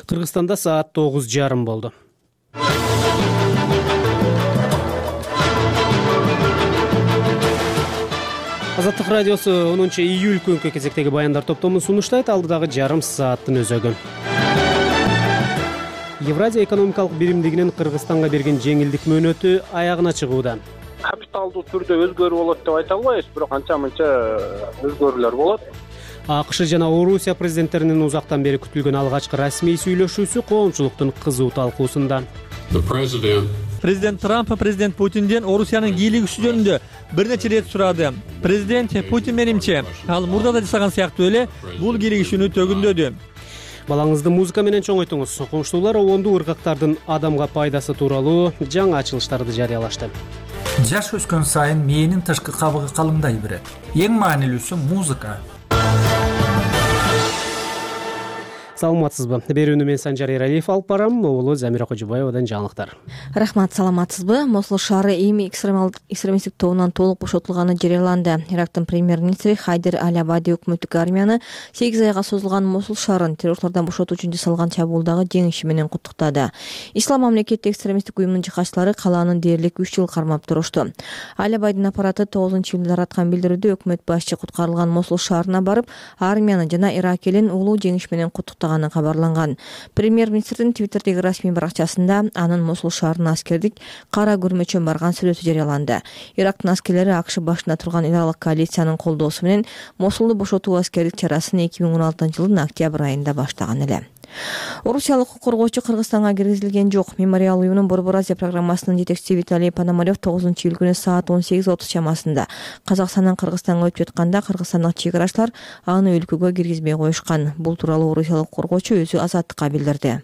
Кыргызстанда саат 9:30 болду. Азаттык радиосу 10-июль күнкү кезектеги баяндар топтомун сунуштайт. Алдыдагы жарым сааттын өзөгү. Евразия экономикалык биримдигинин Кыргызстанга берген жеңилдик мөөнөтү аягына чыгууда. Капиталдуу түрдө өзгөрүү болот деп айта албайбыз, бирок анча-мынча өзгөрүүлөр болот. АКШ жана Орусия президенттеринин узактан бери күтүлгөн алгачкы расмий сүйлөшүүсү коомчулуктун кызуу талкуусунда. Президент Трамп президент Путинден Орусиянын кийлигиши жөнүндө бир нече ирет сурады. Президент Путин менимче, ал мурда да жасаган сыяктуу эле бул кийлигишүүнү төгүндөдү. Балаңызды музыка менен чоңойтуңуз. Коңшулар обондуу ыргактардын адамга пайдасы тууралуу жаңы ачылыштарды жарыялашты. Жаш өскөн сайын мээнин тышкы кабыгы калыңдай берет. Эң маанилүүсү музыка. Саламатсызбы? Берүүнү мен Санжар Эралиев алып барам. Оолу Замира Кожобаевадан жаңылыктар. Рахмат, саламатсызбы? Мосул шаары эми экстремисттик тобунан толук бошотулганы жарыяланды. Ирактын премьер-министри Хайдер Аль-Абади өкмөттүк армияны 8 айга созулган Мосул шаарын террорчулардан бошотуу үчүн жасалган чабуулдагы жеңиши менен куттуктады. Ислам мамлекети экстремисттик уюмунун жыхачылары калааны дээрлик 3 жыл кармап турушту. Аль-Абадинин аппараты 9-июлда тараткан билдирүүдө өкмөт башчы куткарылган Мосул шаарына барып, армияны жана Ирак элин улуу жеңиш менен куттуктаганы кабарланган. Премьер-министрдин Твиттердеги расмий баракчасында анын Мосул шаарына аскердик кара көрмөчөн барган сүрөтү жарыяланды. Ирактын аскерлери АКШ башында турган иралык коалициянын колдоосу менен Мосулду бошотуу аскердик чарасын 2016-жылдын октябрь айында баштаган эле. Орусиялык укук коргоочу Кыргызстанга киргизилген жок. Мемориал уюмунун Борбор Азия программасынын жетекчиси Виталий Пономарев 9-июль күнү саат 18:30 чамасында Казакстандан Кыргызстанга өтүп жатканда кыргызстандык чек арачылар аны өлкөгө киргизбей коюшкан. Бул тууралуу орусиялык коргоочу өзү Азаттыкка билдирди.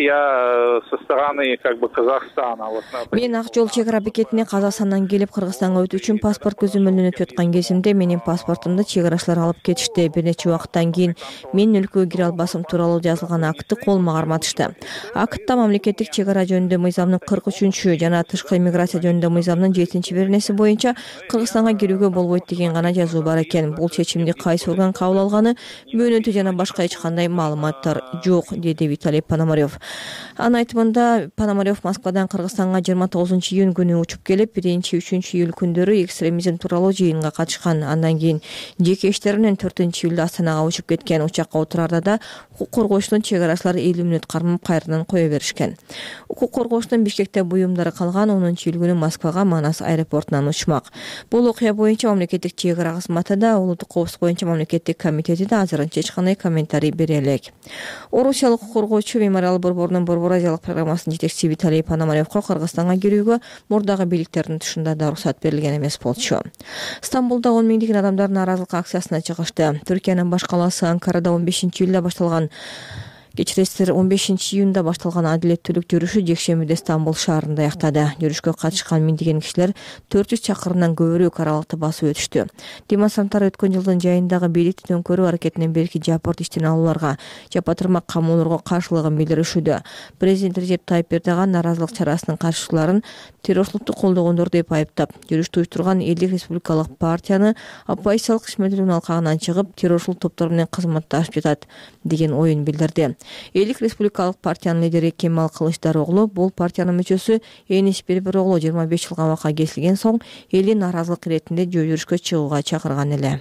Я со стороны Казахстана. Мен ак жол чек ара бекетине Казакстандан келип Кыргызстанга өтүү үчүн паспорт көзөмөлдөнүп жаткан кезимде менин паспортумду чек арачылар алып кетишти. Бир нече убакыттан кийин мен өлкөгө кире албасым тууралуу жазылган актты колума карматышты. Актта мамлекеттик чек ара жөнүндө мыйзамдын 43 жана тышкы миграция жөнүндө мыйзамдын 7-беренеси боюнча Кыргызстанга кирүүгө болбойт деген гана жазуу бар экен. Бул чечимди кайсы орган кабыл алганы, мөөнөтү жана башка эч кандай маалыматтар жок, деди Виталий Пономарев. Анын айтымында Пономарев Москвадан Кыргызстанга 29-июнь күнү учуп келип, 1-3 күндөрү экстремизм тууралуу жыйынга катышкан. Андан кийин жеке иштери менен 4-июлда Астанага учуп кеткен. Учакка отурарда да укук коргоочтун чек арачылары 50 мүнөт кармап кайрадан кое беришкен. Укук коргоочтун Бишкекте буюмдары калган. 10-июль күнү Москвага Манас аэропортунан учмак. Бул окуя боюнча мамлекеттик чек ара кызматы да, улуттук коопсуздук боюнча мамлекеттик комитети да азырынча эч кандай комментарий бере элек. Орусиялык укук коргоочу Мемориал борборунун Борбор Азиялык программасынын жетекчиси Виталий Пономаревко Кыргызстанга кирүүгө мурдагы бийликтердин тышында да уруксат берилген эмес болчу. Стамбулда 10 миңдеген адамдар нааразылык акциясына чыгышты. Түркиянын баш калаасы Анкарада 15-июлда башталган 15-июнда башталган адилеттүүлүк жүрүшү жекшембиде Стамбул шаарында аяктады. Жүрүшкө катышкан миңдеген кишилер 400 чакырымдан көбүрөөк аралыкты басып өтүштү. Демонстранттар өткөн жылдын жайындагы бийликтин өңкөрүү аракетинен берки жапырт иштен алууларга, жапа-тырмак камоолорго каршылыгын билдиришүүдө. Президент Режеп Тайып Эрдоган нааразылык чарасынын катышчыларын террорчулукту колдогондор деп айыптап, жүрүштү уюштурган Элдик республикалык партияны оппозициялык ишмердүүлүгүнүн алкагынан чыгып, террорчул топтор менен кызматташып жатат деген оюн билдирди. Элдик республикалык партиянын лидери Кемал Кылычдароглу бул партиянын мүчөсү Энис Бербероглу 25 жылга камакка кесилген соң элди нааразылык иретинде жүрүшкө чыгууга чакырган эле.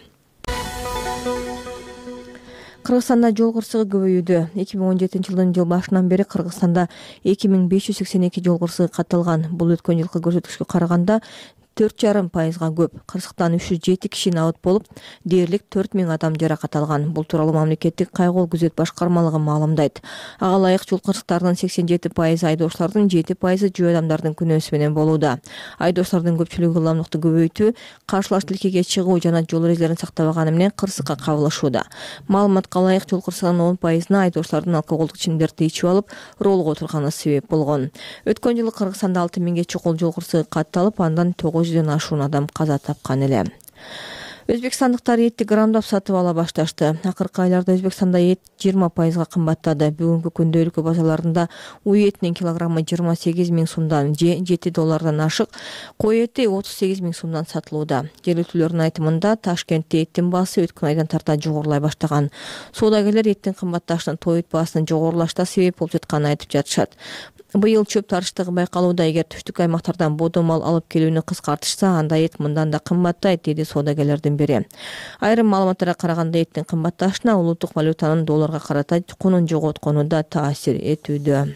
Кыргызстанда жол кырсыгы көбөйүүдө. 2017-жылдын жыл башынан бери Кыргызстанда 2582 жол кырсыгы катталган. Бул өткөн жылкы көрсөткүчкө караганда 4,5%-га көп. Кырсыктан 307 киши абат болуп, дээрлик 4000 адам жаракат алган. Бул тууралуу мамлекеттик кайгылуу күзөт башкармалыгы маалымдайт. Ага ылайык жол кырсыктарынын 87% айдоочулардын, 7% жөө адамдардын күнөөсү менен болууда. Айдоочулардын көпчүлүгү ылдамдыкты көбөйтүү, каршылаш тилкеге чыгуу жана жол эрежелерин сактабаганы менен кырсыкка кабылышууда. Маалыматка ылайык жол кырсыгынын 10%-на айдоочулардын алкоголдук ичимдикти ичип алып, ролго отурганы себеп болгон. Өткөн жылы Кыргызстанда 6000 чокол жол кырсыгы катталып, андан 900-дөн ашуун адам каза тапкан эле. Өзбекстандыктар этти грамдап сатып ала башташты. Акыркы айларда Өзбекстанда эт 20% кымбаттады. Бүгүнкү күндө өлкө базарларында уй этинин килограммы 28 миң сумдан же $7 ашык, кой эти 38 миң сумдан сатылууда. Жергиликтүүлөрдүн айтымында Ташкентте эттин баасы өткөн айдан тарта жогорулай баштаган. Соодагерлер эттин кымбатташына той баасынын жогорулашына себеп болуп жатканын айтып жатышат. Быйыл чөп тарыштыгы байкалууда. Эгер түштүк аймактардан бодо мал алып келүүнү кыскартышса, анда эт мындан да кымбаттайт, деди соодагерлердин бири. Айрым маалыматтарга караганда эттин кымбатташына улуттук валютанын долларга карата кунун жоготкону да таасир этүүдө.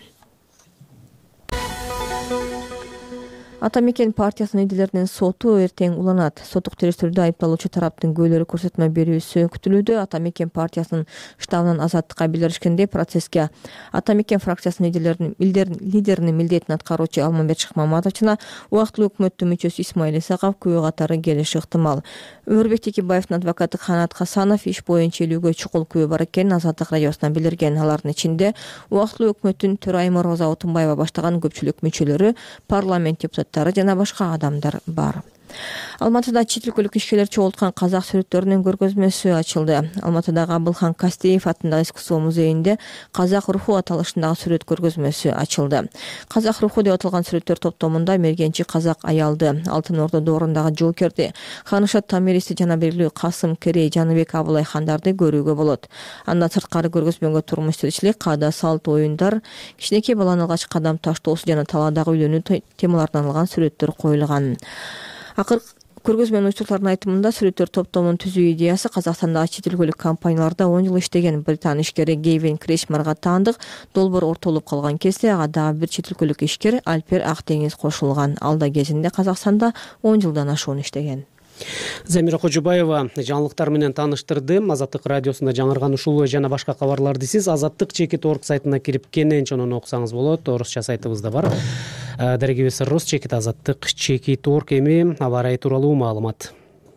Ата Мекен партиясынын лидерлеринин соту эртең уланат. Соттук териштирүүдө айыпталуучу тараптын күбөлөрү көрсөтмө берүүсү күтүлүүдө. Ата Мекен партиясынын штабынан азаттыкка билдиришкендей, процесске Ата Мекен фракциясынын лидеринин милдетин аткаруучу Алмамбет Шыкмаматов жана убактылуу өкмөттүн мүчөсү Исмаил Исаков күбө катары келиши ыктымал. Өмүрбек Текебаевдин адвокаты Канат Хасанов иш боюнча илүүгө чукул күбө бар экенин Азаттык радиосуна билдирген. Алардын ичинде убактылуу өкмөттүн төрайымы Роза Отунбаева баштаган көпчүлүк мүчөлөрү, парламент депутаттары жана башка адамдар бар. Алматыда чет өлкөлүк ишкерлер чогулткан казак сүрөттөрүнүн көргөзмөсү ачылды. Алматыдагы Абылхан Кастеев атындагы искусство музейинде казак руху аталышындагы сүрөт көргөзмөсү ачылды. Казак руху деп аталган сүрөттөр топтомунда мергенчи казак аялды, Алтын Ордо доорундагы жоокерди, Ханышат Тамиристи жана белгилүү Касым Керей, Жаныбек Абылай хандарды көрүүгө болот. Андан сырткары көргөзмөгө турмуш тиричилик, каада, салт, оюндар, кичинекей баланын алгач кадам таштоосу жана талаадагы үйлөнүү темаларынан алган сүрөттөр коюлган. Акыркы көргөзмөнүн уйчуларынын айтымында сүрөттөр топтомун түзүү идеясы Казакстандагы чет өлкөлүк компанияларда 10 жыл иштеген британ ишкери Гейвин Крешмарга таандык. Долбоор ортолуп калган кезде ага дагы бир чет өлкөлүк ишкер Альпер Актеңиз кошулган. Алда кезинде Казакстанда 10 жылдан ашуун иштеген. Замира Кожубаева жаңылыктар менен таныштырды. Азаттык радиосунда жаңырган ушул жана башка кабарларды сиз Азаттык.org сайтына кирип кенен чонун окусаңыз болот. Орусча сайтыбызда бар. Дарегибиз Рус Азаттык.org эми аба ырайы тууралуу маалымат.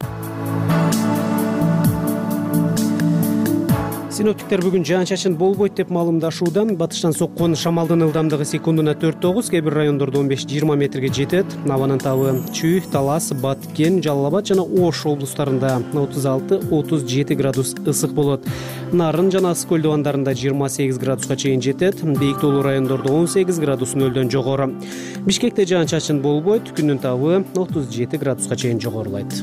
Синоптиктер бүгүн жаан-чачын болбойт деп маалымдашууда. Батыштан соккон шамалдын ылдамдыгы секундуна 4-9, кээ бир райондордо 15-20 метрге жетет. Абанын табы Чүй, Талас, Баткен, Жалал Абад жана Ош облустарында 36-37 градус ысык болот. Нарын жана Ысык көл дубандарында 28 градуска чейин жетет. Бейик тоолуу райондордо 18 градус нөлдөн жогору. Бишкекте жаан-чачын болбойт, күндүн табы 37 градуска чейин жогорулайт.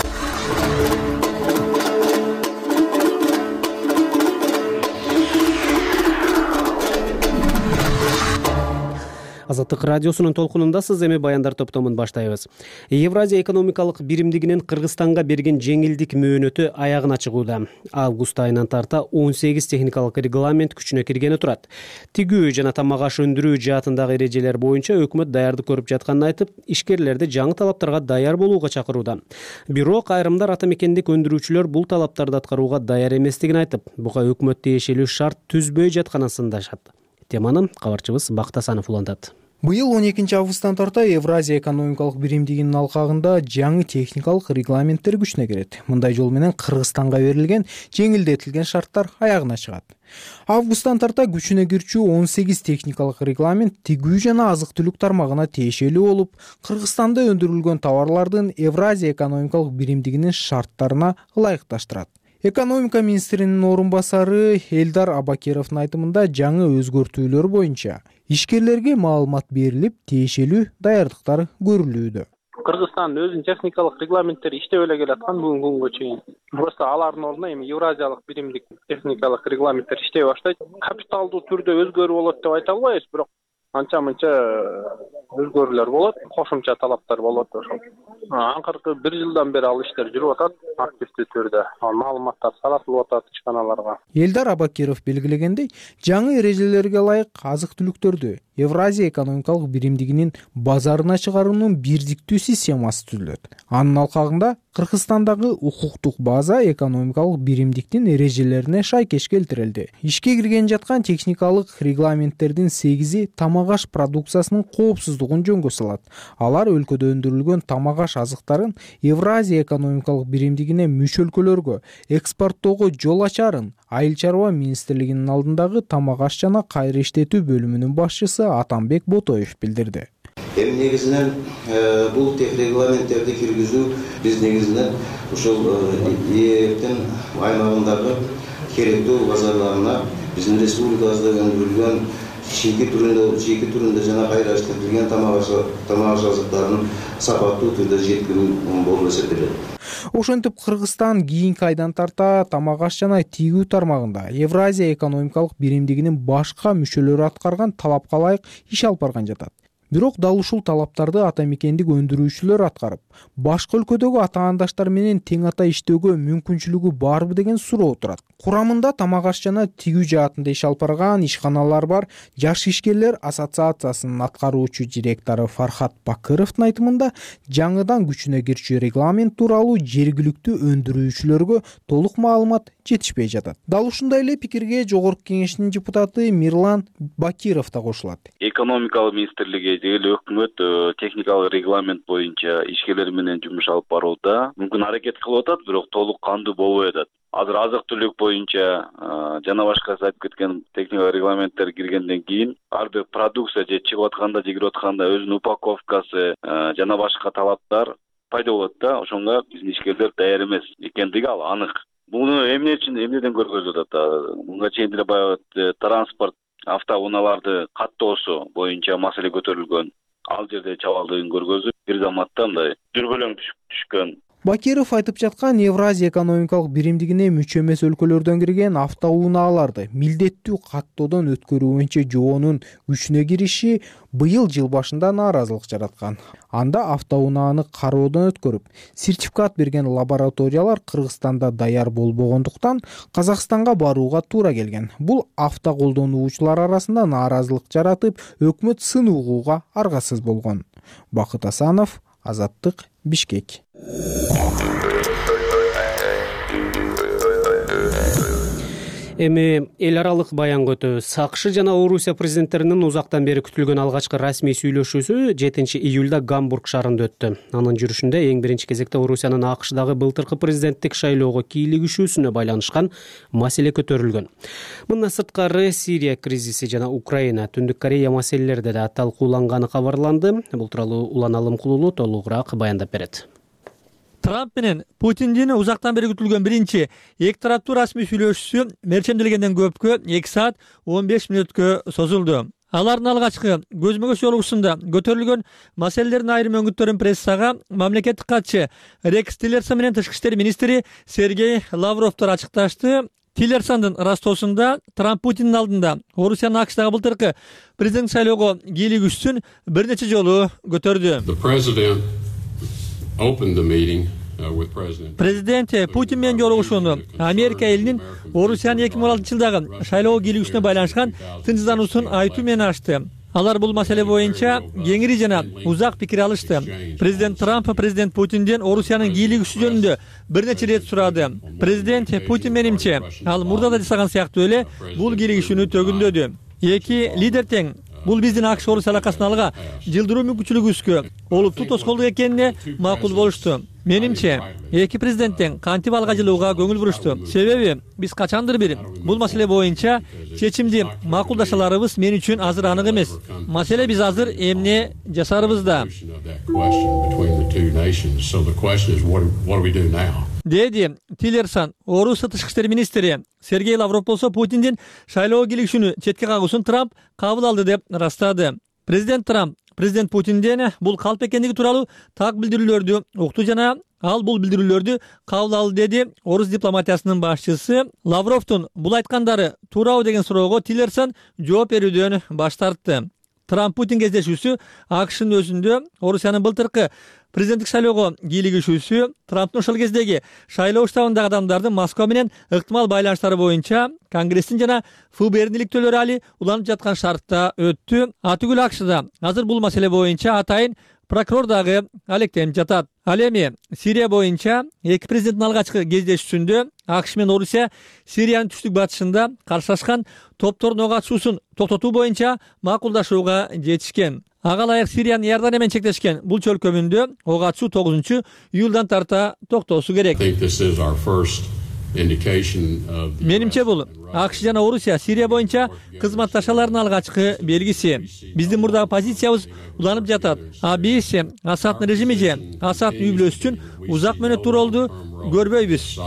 Азаттык радиосунун толкунунда сиз эми баяндар топтомун баштайбыз. Евразия экономикалык биримдигинин Кыргызстанга берген жеңилдик мөөнөтү аягына чыгууда. Август айынан тарта 18 техникалык регламент күчүнө киргени турат. Тигүү жана тамак аш өндүрүү жаатындагы эрежелер боюнча өкмөт даярдык көрүп жатканын айтып, ишкерлерди жаңы талаптарга даяр болууга чакырууда. Бирок айрымдар ата мекендик өндүрүүчүлөр бул талаптарды аткарууга даяр эместигин айтып, буга өкмөт тиешелүү шарт түзбөй жатканын сындашат. Теманы кабарчыбыз Бактасанов улантат. Быйыл 12 августтан тарта Евразия экономикалык биримдигинин алкагында жаңы техникалык регламенттер күчүнө кирет. Мындай жол менен Кыргызстанга берилген жеңилдетилген шарттар аягына чыгат. Августтан тарта күчүнө кирчү 18 техникалык регламент тигүү жана азык-түлүк тармагына тиешелүү болуп, Кыргызстанда өндүрүлгөн товарлардын Евразия экономикалык биримдигинин шарттарына ылайыкташтырат. Экономика министринин орун басары Элдар Абакировдун айтымында жаңы өзгөртүүлөр боюнча ишкерлерге маалымат берилип, тиешелүү даярдыктар көрүлүүдө. Кыргызстан өзүнүн техникалык регламенттери иштеп эле келаткан бүгүнкү күнгө чейин. Просто алардын ордуна эми Евразиялык биримдик техникалык регламенттер иштей баштайт. Капиталдуу түрдө өзгөрүү болот деп айта албайбыз, бирок анча-мынча өзгөрүүлөр болот, кошумча талаптар болот ошол. Акыркы 1 жылдан бери ал иштер жүрүп атат активдүү түрдө. Маалыматтар таратылып атат ичканаларга. Элдар Абакиров белгилегендей, жаңы эрежелерге ылайык азык-түлүктөрдү Евразия экономикалык биримдигинин базарына чыгаруунун бирдиктүү системасы түзүлөт. Анын алкагында Кыргызстандагы укуктук база экономикалык биримдиктин эрежелерине шайкеш келтирилди. Ишке кирген жаткан техникалык регламенттердин 8-и тамак аш продукциясынын коопсуздугун жөнгө салат. Алар өлкөдө өндүрүлгөн тамак аш азыктарын Евразия экономикалык биримдигине мүчө өлкөлөргө экспорттоого жол ачарын Айыл чарба министрлигинин алдындагы тамак аш жана кайра иштетүү бөлүмүнүн башчысы Атамбек Ботоев билдирди. Эми негизинен бул регламенттерди киргизүү биз негизинен ушул ээптин аймагындагы керектүү базарларына биздин республикабызда өндүрүлгөн чийки түрүндө жана кайра иштетилген тамак азыктарын сапаттуу түрдө жеткирүү болуп эсептелет. Ошентип Кыргызстан кийинки айдан тарта тамак аш жана тийгүү тармагында Евразия экономикалык биримдигинин башка мүчөлөрү аткарган талапка ылайык иш алып барган жатат. Бирок дал ушул талаптарды ата мекендик өндүрүүчүлөр аткарып, башка өлкөдөгү атаандаштар менен тең ата иштөөгө мүмкүнчүлүгү барбы деген суроо турат. Курамында тамак аш жана тигүү жаатында иш алып барган ишканалар бар Жаш ишкерлер ассоциациясынын аткаруучу директору Фархат Бакыровдун айтымында, жаңыдан күчүнө кирчү регламент тууралуу жергиликтүү өндүрүүчүлөргө толук маалымат жетишпей жатат. Дал ушундай эле пикирге Жогорку Кеңештин депутаты Мирлан Бакиров да кошулат. Экономикалык министрлиги же өкмөт техникалык регламент боюнча ишкерлер менен жумуш алып барууда мүмкүн аракет кылып атат, бирок толук кандуу болбой атат. Азыр азык-түлүк боюнча жана башка айтып кеткен техникалык регламенттер киргенден кийин ар бир продукция же чыгып атканда же кирип атканда өзүнүн упаковкасы жана башка талаптар пайда болот да. Ошонго биздин ишкерлер даяр эмес экендиги ал анык. Буну эмнеден көргөзүп атат? Мунга чейин деле баягы транспорт автоунааларды каттоосу боюнча маселе көтөрүлгөн. Ал жерде чабалдыгын көргөзүп, бир заматта мындай дүрбөлөң түшкөн. Бакиров айтып жаткан Евразия экономикалык биримдигине мүчө эмес өлкөлөрдөн кирген автоунааларды милдеттүү каттоодон өткөрүү боюнча жоонун күчүнө кириши быйыл жыл башында нааразылык жараткан. Анда автоунааны кароодон өткөрүп, сертификат берген лабораториялар Кыргызстанда даяр болбогондуктан Казакстанга барууга туура келген. Бул автоколдонуучулар арасында нааразылык жаратып, өкмөт сын угууга аргасыз болгон. Бакыт Асанов, Азаттык, Бишкек. Эми эл аралык баянга өтөбүз. АКШ жана Орусия президенттеринин узактан бери күтүлгөн алгачкы расмий сүйлөшүүсү 7 июлда Гамбург шаарында өттү. Анын жүрүшүндө эң биринчи кезекте Орусиянын АКШдагы былтыркы президенттик шайлоого кийлигишүүсүнө байланышкан маселе көтөрүлгөн. Мындан сырткары Сирия кризиси жана Украина, Түндүк Корея маселелери да талкууланганы кабарланды. Бул тууралуу Улан Алымкулуу толугураак баяндап берет. Трамп менен Путиндин узактан бери күтүлгөн биринчи эки тараптуу расмий сүйлөшүүсү мерчемделгенден көпкө 2 саат 15 мүнөткө созулду. Алардын алгачкы көзмө-көз жолугушуусунда көтөрүлгөн маселелердин айрым өңүттөрүн прессага мамлекеттик катчы Рекс Тиллерсон менен тышкы иштер министри Сергей Лавровдор ачыкташты. Тиллерсондун ырастоосунда Трамп Путиндин алдында Орусиянын АКШдагы былтыркы президент шайлоого кийлигишүүсүн бир нече жолу көтөрдү. Президент Путин менен жолугушууну Америка элинин Орусиянын 2016-жылдагы шайлоого кийлигишүүсүнө байланышкан тынчсыздануусун айтуу менен ачты. Алар бул маселе боюнча кеңири жана узак пикир алышты. Президент Трамп президент Путинден Орусиянын кийлигишүү жөнүндө бир нече рет сурады. Президент Путин менимче ал мурда да жасаган сыяктуу эле бул кийлигишүүнү төгүндөдү. Эки лидер тең бул биздин АКШ Орусия алакасын алга жылдыруу мүмкүнчүлүгүбүзгө олуттуу тоскоолдук экенине макул болушту. Менимче эки президенттен кантип алга жылууга көңүл бурушту. Себеби биз качандыр бир бул маселе боюнча чечимди макулдашаларыбыз мен үчүн азыр анык эмес. Маселе биз азыр эмне жасарыбызда. Деди Тиллерсон. Орусия тышкы иштер министри Сергей Лавров болсо Путиндин шайлоого кийлигишүүнү четке кагуусун Трамп кабыл алды деп ырастады. Президент Трамп президент Путинден бул калп экендиги тууралуу так билдирүүлөрдү укту жана ал бул билдирүүлөрдү кабыл алды деди орус дипломатиясынын башчысы. Лавровдун бул айткандары туурабы деген суроого Тиллерсон жооп берүүдөн баш тартты. Трамп-Путин кездешүүсү АКШнын өзүндө Орусиянын былтыркы президенттик шайлоого кийлигишүүсү Трамптын ошол кездеги шайлоо штабындагы адамдардын Москва менен ыктымал байланыштары боюнча Конгресстин жана ФБРдин иликтөөлөрү али уланып жаткан шартта өттү. Атүгүл АКШда азыр бул маселе боюнча атайын прокурор дагы алектенип жатат. Ал эми Сирия боюнча эки президенттин алгачкы кездешүүсүндө АКШ менен Орусия Сириянын түштүк батышында каршылашкан топтордун ок атышуусун токтотуу боюнча макулдашууга жетишкен. Ага ылайык Сириянын Иордания менен чектешкен бул чөлкөмүндө ок атышуу 9 июлдан тарта токтоосу керек. Менимче бул АКШ жана Орусия Сирия боюнча кызматташаларын алгачкы белгиси. Биздин мурдагы позициябыз уланып жатат. Биз Асаддын режими же Асад үй бүлөсү үчүн узак мөөнөт тууралуу көрбөйбүз,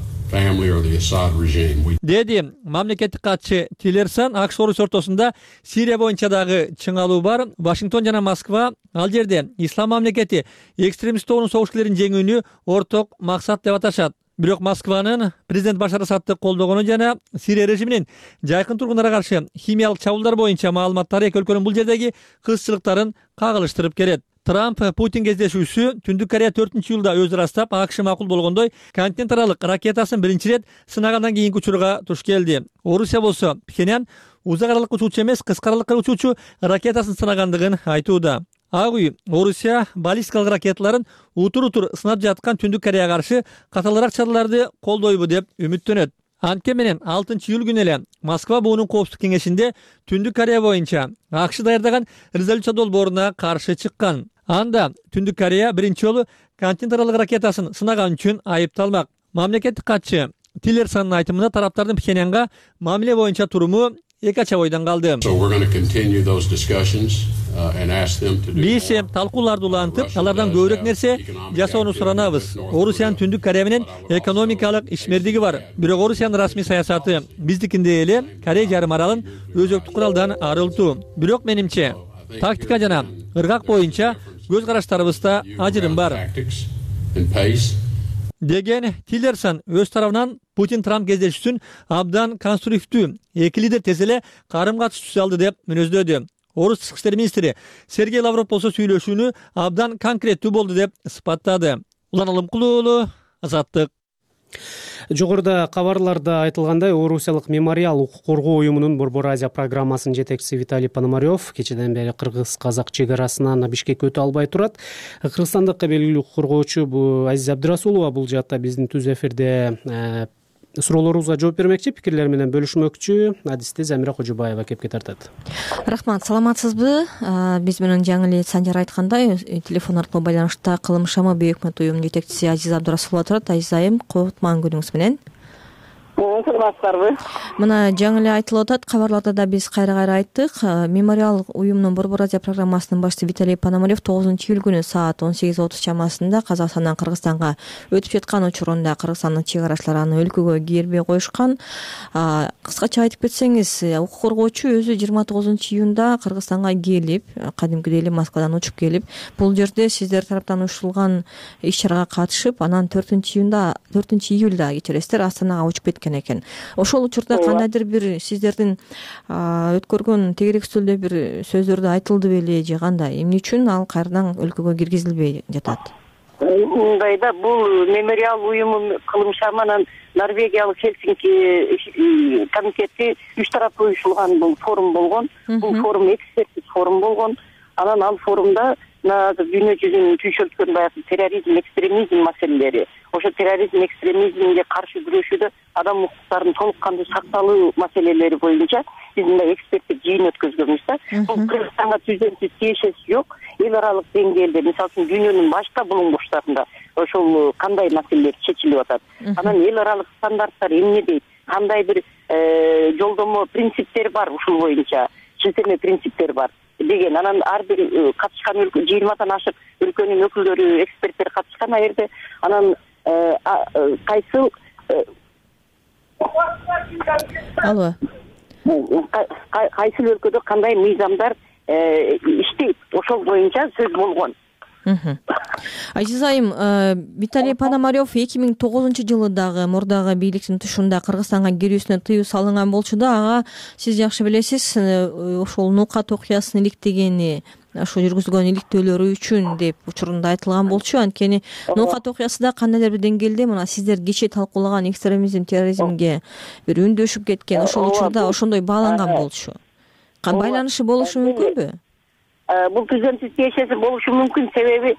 деди мамлекеттик катчы Тиллерсон. АКШ Орусия ортосунда Сирия боюнча дагы чыңалуу бар. Вашингтон жана Москва ал жерде ислам мамлекети экстремист тобунун согуш-күлөрүн жеңүүнү орток максат деп аташат. Бирок Москванын президент Башар Асадты колдогону жана Сирия режиминин жайкын тургундарга каршы химиялык чабуулдар боюнча маалыматтары эки өлкөнүн бул жердеги кызчылыктарын кагылыштырып келет. Трамп Путин кездешүүсү Түндүк Корея 4-июлда өз ырастап, АКШ макул болгондой континент аралык ракетасын биринчи ирет сынагандан кийинки учурга туш келди. Орусия болсо Пхеньян узак аралыкка учуучу эмес, кыска аралыкка учуучу ракетасын сынагандыгын айтууда. Ак үй Орусия баллистикалык ракеталарын утур сынап жаткан Түндүк Кореяга каршы каталыраак чараларды колдойбу деп үмүттөнөт. Анткени менен 6-июль күнү эле Москва буунун коопсуздук кеңешинде Түндүк Корея боюнча АКШ даярдаган резолюция долбооруна каршы чыккан. Анда Түндүк Корея биринчи жолу континент аралык ракетасын сынаган үчүн айыпталмак. Мамлекеттик катчы Тиллерсондун айтымында тараптардын Пхеньянга мамиле боюнча туруму эки ача бойдон калды. Биз талкууларды улантып, алардан көбүрөөк нерсе жасоону суранабыз. Орусиянын Түндүк Корея менен экономикалык ишмердиги бар. Бирок Орусиянын расмий саясаты биздикиндей эле Корея жарым аралын өзөктүк куралдан арылтуу. Бирок менимче тактика жана ыргак боюнча көз караштарыбызда ажырым бар, деген Тиллерсон өз тарабынан Путин-Трамп кездешүүсүн абдан конструктивдүү, эки лидер тез эле карым-катыш түзө алды деп мүнөздөдү. Орус тышкы иштер министри Сергей Лавров болсо сүйлөшүүнү абдан конкреттүү болду деп сыпаттады. Улан Алымкулуу, Азаттык. Жогоруда кабарларда айтылгандай, Орусиялык мемориал укук коргоо уюмунун Борбор Азия программасынын жетекчиси Виталий Пономарев кечеден бери кыргыз-казак чек арасынан Бишкекке өтө албай турат. Кыргызстандык белгилүү укук коргоочу Азиз Абдырасулова бул жаатта биздин түз эфирде суроолорубузга жооп бермекчи, пикирлер менен бөлүшмөкчү. Адисти Замира Кожубаева кепке тартат. Рахмат, саламатсызбы? Биз менен жаңы эле Санжар айткандай, телефон аркылуу байланышта Кылым ШАМы бейөкмөт уюмунун жетекчиси Азиз Абдырасулова турат. Азиз айым, кутман күнүңүз менен. Саламатсыздарбы? Мына жаңы эле айтылып атат, кабарларда да биз кайра айттык. Мемориал уюмунун Борбор Азия программасынын башчысы Виталий Пономарев 9-июль күнү саат 18:30 чамасында Казакстандан Кыргызстанга өтүп жаткан учурунда кыргызстандын чек арачылары аны өлкөгө кирбей коюшкан. Кыскача айтып кетсеңиз, укук коргоочу өзү 29-июнда Кыргызстанга келип, кадимкидей эле Москвадан учуп келип, бул жерде сиздер тараптан уюштурулган иш-чарага катышып, анан 4-июлда кечиресиздер Астанага учуп кеткен экен. Ошол учурда кандайдыр бир сиздердин өткөргөн тегеректүүлдө бир сөздөрдү айтылды беле же кандай? Эмне үчүн ал кайрадан өлкөгө киргизилбей жатат? Мындайда бул мемориал уюму Кылым ШАМы анан Норвегиялык Хельсинки комитети үч тарапы уюштурулган бул форум болгон. Бул форум эксперттик форум болгон. Анан ал форумда дүйнө жүзүнүн түйшөлткөн баягы терроризм, экстремизм маселелери, ошо терроризм, экстремизмге каршы күрөшүүдө адам укуктарынын толук кандуу сакталуу маселелери боюнча биз мындай эксперттик жыйын өткөзгөнбүз да. Бул Кыргызстанга түздөн-түз тиешеси жок. Эл аралык деңгээлде, мисалы үчүн дүйнөнүн башка булуң бурчтарында ошол кандай маселелер чечилип атат. Анан эл аралык стандарттар эмне дейт? Кандай бир жолдомо принциптер бар ушул боюнча, шилтеме принциптер бар деген. Анан ар бир катышкан өлкө 20-тан ашык өлкөнүн өкүлдөрү, эксперттер катышкан жерде. Анан кайсыл кайсыл өлкөдө кандай мыйзамдар иштейт, ошол боюнча сөз болгон. Азиз айым, Виталий Пономарев 2009-жылы дагы мурдагы бийликтин тушунда Кыргызстанга кирүүсүнө тыюу салынган болчу да, ага сиз жакшы билесиз, ошол Нукат окуясын иликтегени, ошо жүргүзгөн иликтөөлөрү үчүн деп учурунда айтылган болчу. Анткени Нукат окуясы да кандайдыр бир деңгээлде мына сиздер кечээ талкуулаган экстремизм, терроризмге бир үндөшүп кеткен, ошол учурда ошондой бааланган болчу. Байланышы болушу мүмкүнбү? Бул түздөн-түз тиешеси болушу мүмкүн. Себеби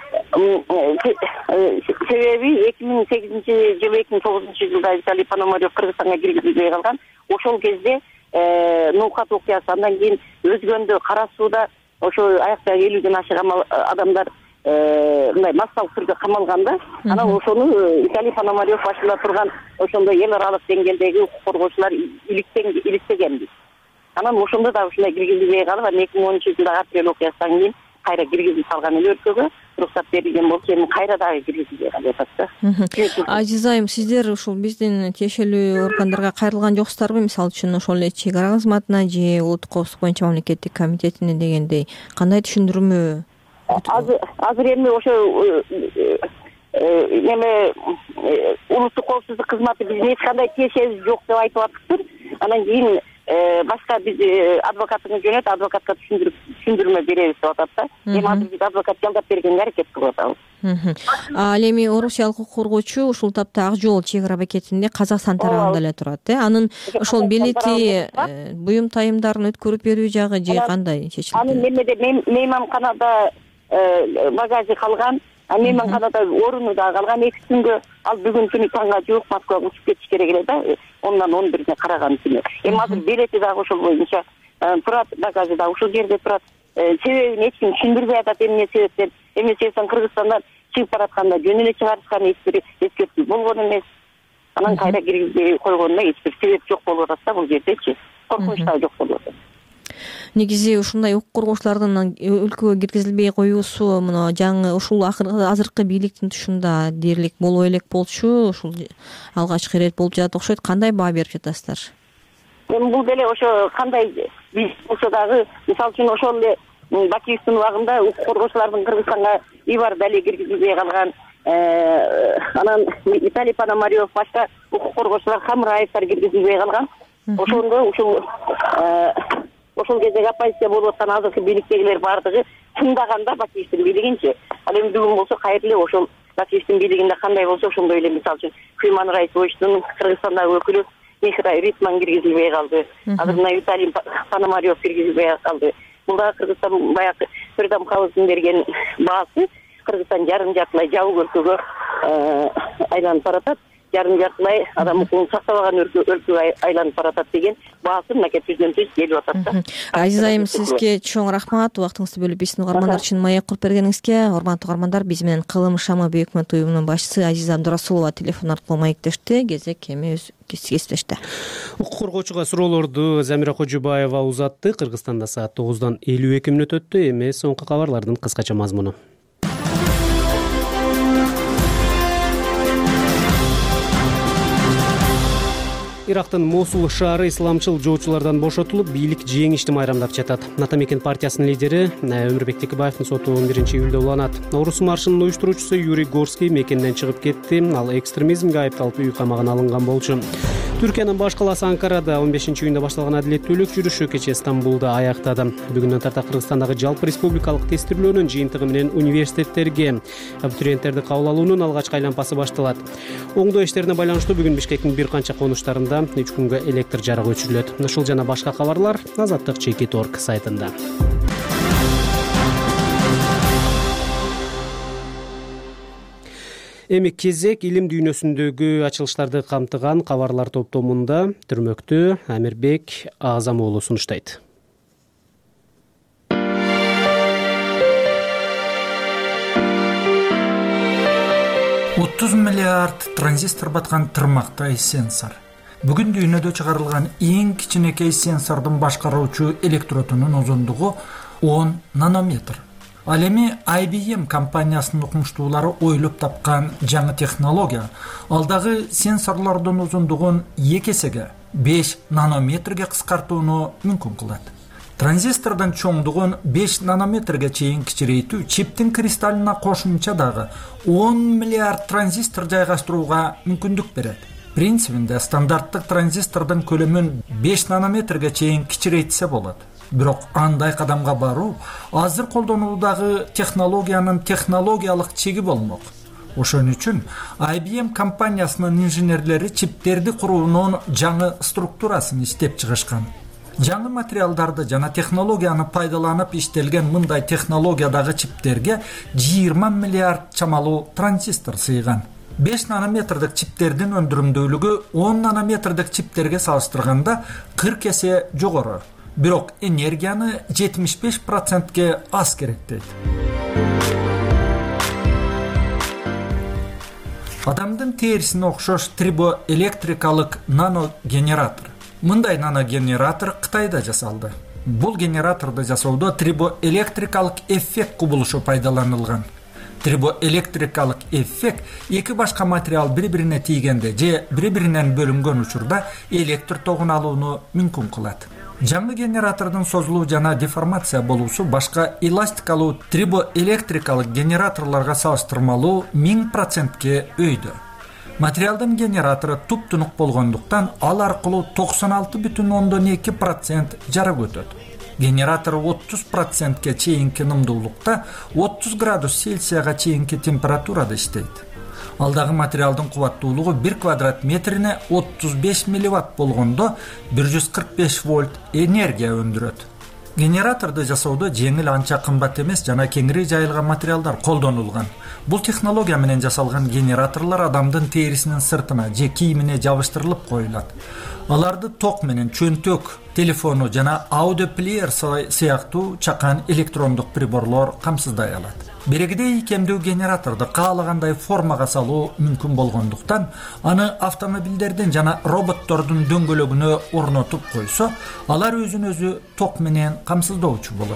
2008-жылы, 2009-жылда Виталий Пономарев Кыргызстанга киргизилбей калган. Ошол кезде Нукат окуясы, андан кийин өзгөндө Кара сууда ошо аякта 50-ден ашык адамдар мындай массалык түрдө камалган да. Анан ошону Виталий Пономарев башында турган ошондой эл аралык деңгээлдеги укук коргоочулар иликтеген. Анан ошондо да ушундай киргизилбей калып, 2013-жылдагы апрель окуясынан кийин кайра киргизип салган эле өлкөгө уруксат берилген болчу, эми кайра дагы киргизилбей калып атат да. Азиз айым, сиздер ушул биздин тиешелүү органдарга кайрылган жоксуздарбы? Мисалы үчүн ошол эле чек ара кызматына же улуттук коопсуздук боюнча мамлекеттик комитетине дегендей кандай түшүндүрмө? Азыр эми ошо неме улуттук коопсуздук кызматы биздин эч кандай тиешебиз жок деп айтып атыптыр. Анан кийин башка биз адвокатыңыз жөнөт, адвокатка түшүндүрмө беребиз деп атат да. Эми азыр биз адвокат жалдап бергенге аракет кылып атабыз. Ал эми орусиялык укук коргоочу ушул тапта Ак жол чек ара бекетинде Казакстан тарабында эле турат, Анын ошол билети буюм тайымдарын өткөрүп берүү жагы же кандай чечилди? Анын немеде мейманканада багажы калган, мейманканада оруну да калган 2 күнгө. Ал бүгүн түнү таңга жуук Москвага учуп кетиш керек эле да. 10-11 караган түнү. Эми азыр билети дагы ошол боюнча турат, багажы да ушул жерде турат. Себебин эч ким түшүндүрбөй атат, эмне себептен. Эмне себептен Кыргызстандан чыгып баратканда жөн эле чыгарышкан эч бир эскертүү болгон эмес. Анан кайра киргизбей койгонуна эч бир себеп жок болуп атат да бул жердечи. Коркунуч да жок болуп атат. Негизи ушундай укук коргоочулардын өлкөгө киргизилбей коюусу мына жаңы ушул азыркы бийликтин тушунда дээрлик болбой элек болчу, ушул алгачкы ирет болуп жатат окшойт. Кандай баа берип жатасыздар? Эми бул деле ошо кандай болсо дагы, мисалы үчүн ошол эле Бакиевдин убагында укук коргоочулардын Кыргызстанга ибар дале киргизилбей калган. Анан Виталий Пономарев башка укук коргоочулар Хамраевдер киргизилбей калган. Ошондо ошол кездеги оппозиция болуп аткан азыркы бийликтегилер бардыгы тыңдаганда Бакиевдин бийлигинчи. Ал эми бүгүн болсо кайра эле ошол Бакиевдин бийлигинде кандай болсо ошондой эле, мисалы үчүн Human Rights Watch'тун Кыргызстандагы өкүлү Михрай Ритман киргизилбей калды. Азыр мына Виталий Пономарев киргизилбей калды. Бул дагы Кыргызстан баягы Freedom House'дун берген баасы. Кыргызстан жарым-жартылай жабык өлкөгө айланып баратат. Жарым-жартылай адам укугун сактабаган өлкөгө айланып баратат деген баасы мынакей түздөн-түз келип атат да. Азиз айым, сизге чоң рахмат. Убактыңызды бөлүп биздин угармандар үчүн маек куруп бергениңизге. Урматтуу угармандар, биз менен Кылым Шамы Бөйөкмөт уюмунун башчысы Азиза Абдурасулова телефон аркылуу маектешти. Кезек эми кесиптешти. Укук коргоочуга суроолорду Замира Кожубаева узатты. Кыргызстанда саат 9:52 өттү. Эми соңку кабарлардын кыскача мазмуну. Ирактын Мосул шаары исламчыл жоочулардан бошотулуп, бийлик жеңишти майрамдап жатат. Атамекен партиясынын лидери Өмүрбек Текебаевдин соту 11 июлда уланат. Орус маршынын уюштуруучусу Юрий Горский мекенден чыгып кетти. Ал экстремизмге айыпталып үй камагына алынган болчу. Түркиянын баш калаасы Анкарада 15 июнда башталган адилеттүүлүк жүрүшү кечээ Стамбулда аяктады. Бүгүндөн тарта Кыргызстандагы жалпы республикалык тестирлөөнүн жыйынтыгы менен университеттерге абитуриенттерди кабыл алуунун алгачкы айланпасы башталат. Оңдоо иштерине байланыштуу бүгүн Бишкектин бир канча конуштарында 3 күнгө электр жарыгы өчүрүлөт. Ушул жана башка кабарлар Азаттык.org сайтында. Эми кезек илим дүйнөсүндөгү ачылыштарды камтыган кабарлар топтомунда түрмөктү Амирбек Азам уулу сунуштайт. 30 миллиард транзистор баткан тырмактай сенсор. Бүгүн дүйнөдө чыгарылган эң кичинекей сенсордун башкаруучу электродунун узундугу 10 нанометр. Ал эми IBM компаниясынын укмуштуулары ойлоп тапкан жаңы технология алдагы сенсорлордун узундугун 2 эсеге 5 нанометрге кыскартууну мүмкүн кылат. Транзистордун чоңдугун 5 нанометрге чейин кичирейтүү чиптин кристаллына кошумча дагы 10 миллиард транзистор жайгаштырууга мүмкүндүк берет. Принцибинде стандарттык транзистордун көлөмүн 5 нанометрге чейин кичирейтсе болот. Бирок андай кадамга баруу азыр колдонуудагы технологиянын технологиялык чеги болмок. Ошон үчүн IBM компаниясынын инженерлери чиптерди куруунун жаңы структурасын иштеп чыгышкан. Жаңы материалдарды жана технологияны пайдаланып иштелген мындай технологиядагы чиптерге 20 миллиард чамалуу транзистор сыйган. 5 нанометрдик чиптердин өндүрүмдүүлүгү 10 нанометрдик чиптерге салыштырганда 40 эсе жогору. Бирок энергияны 75%ге аз керектейт. Адамдын терисине окшош трибоэлектрикалык наногенератор. Мындай наногенератор Кытайда жасалды. Бул генераторду жасоодо трибоэлектрикалык эффект кубулушу пайдаланылган. Трибоэлектрикалык эффект эки башка материал бири-бирине тийгенде же бири-биринен бөлүнгөн учурда электр тогун алууну мүмкүн кылат. Жаңы генератордун созулуу жана деформация болуусу башка эластикалуу трибоэлектрикалык генераторлорго салыштырмалуу 1000%ке өйдө. Материалдын генератору туп-тунук болгондуктан ал аркылуу 96,2% жарык өтөт. Генератор 30%ке чейинки нымдуулукта 30 градус Цельсияга чейинки температурада иштейт. Алдагы материалдын кубаттуулугу 1 квадрат метрине 35 милливатт болгондо 145 вольт энергия өндүрөт. Генераторду жасоодо жеңил, анча кымбат эмес жана кеңири жайылган материалдар колдонулган. Бул технология менен жасалган генераторлор адамдын терисинин сыртына же кийимине жабыштырылып коюлат. Аларды ток менен чөнтөк, телефону жана аудиоплеер сыяктуу чакан электрондук приборлор камсыздай алат. Берегиде икемдүү генераторду каалагандай формага салуу мүмкүн болгондуктан, аны автомобилдердин жана роботтордун дөңгөлөгүнө орнотуп койсо, алар өзүн өзү ток менен камсыздоочу болот.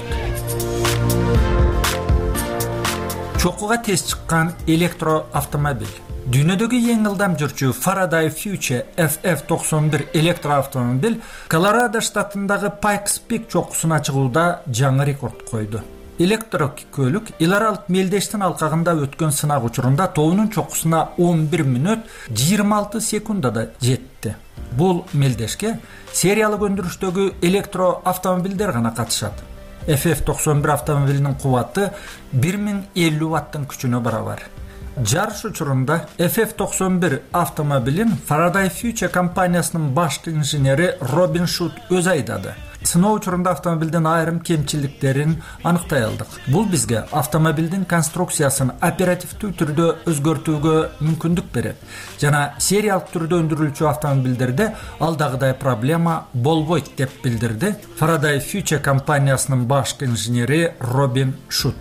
Чокуга тез чыккан электроавтомобиль. Дүйнөдөгү эң ылдам жүрчү Faraday Future FF91 электроавтомобиль Колорадо штатындагы Pikes Peak чокусуна чыгууда жаңы рекорд койду. Электрокөлүк эл аралык мелдештин алкагында өткөн сынак учурунда тоонун чокусуна 11 мүнөт 26 секундада жетти. Бул мелдешке сериялык өндүрүштөгү электроавтомобилдер гана катышат. FF91 автомобилинин кубаты 1050 ваттын күчүнө барабар. Жарыш учурунда FF91 автомобилин Faraday Future компаниясынын башкы инженери Робин Шут өзү айдады. Сыноо учурунда автомобилдин айрым кемчиликтерин аныктай алдык. Бул бизге автомобилдин конструкциясын оперативдүү түрдө өзгөртүүгө мүмкүндүк берет. Жана сериялык түрдө өндүрүлчү автомобилдерде алдагыдай проблема болбойт деп билдирди Faraday Future компаниясынын башкы инженери Робин Шут.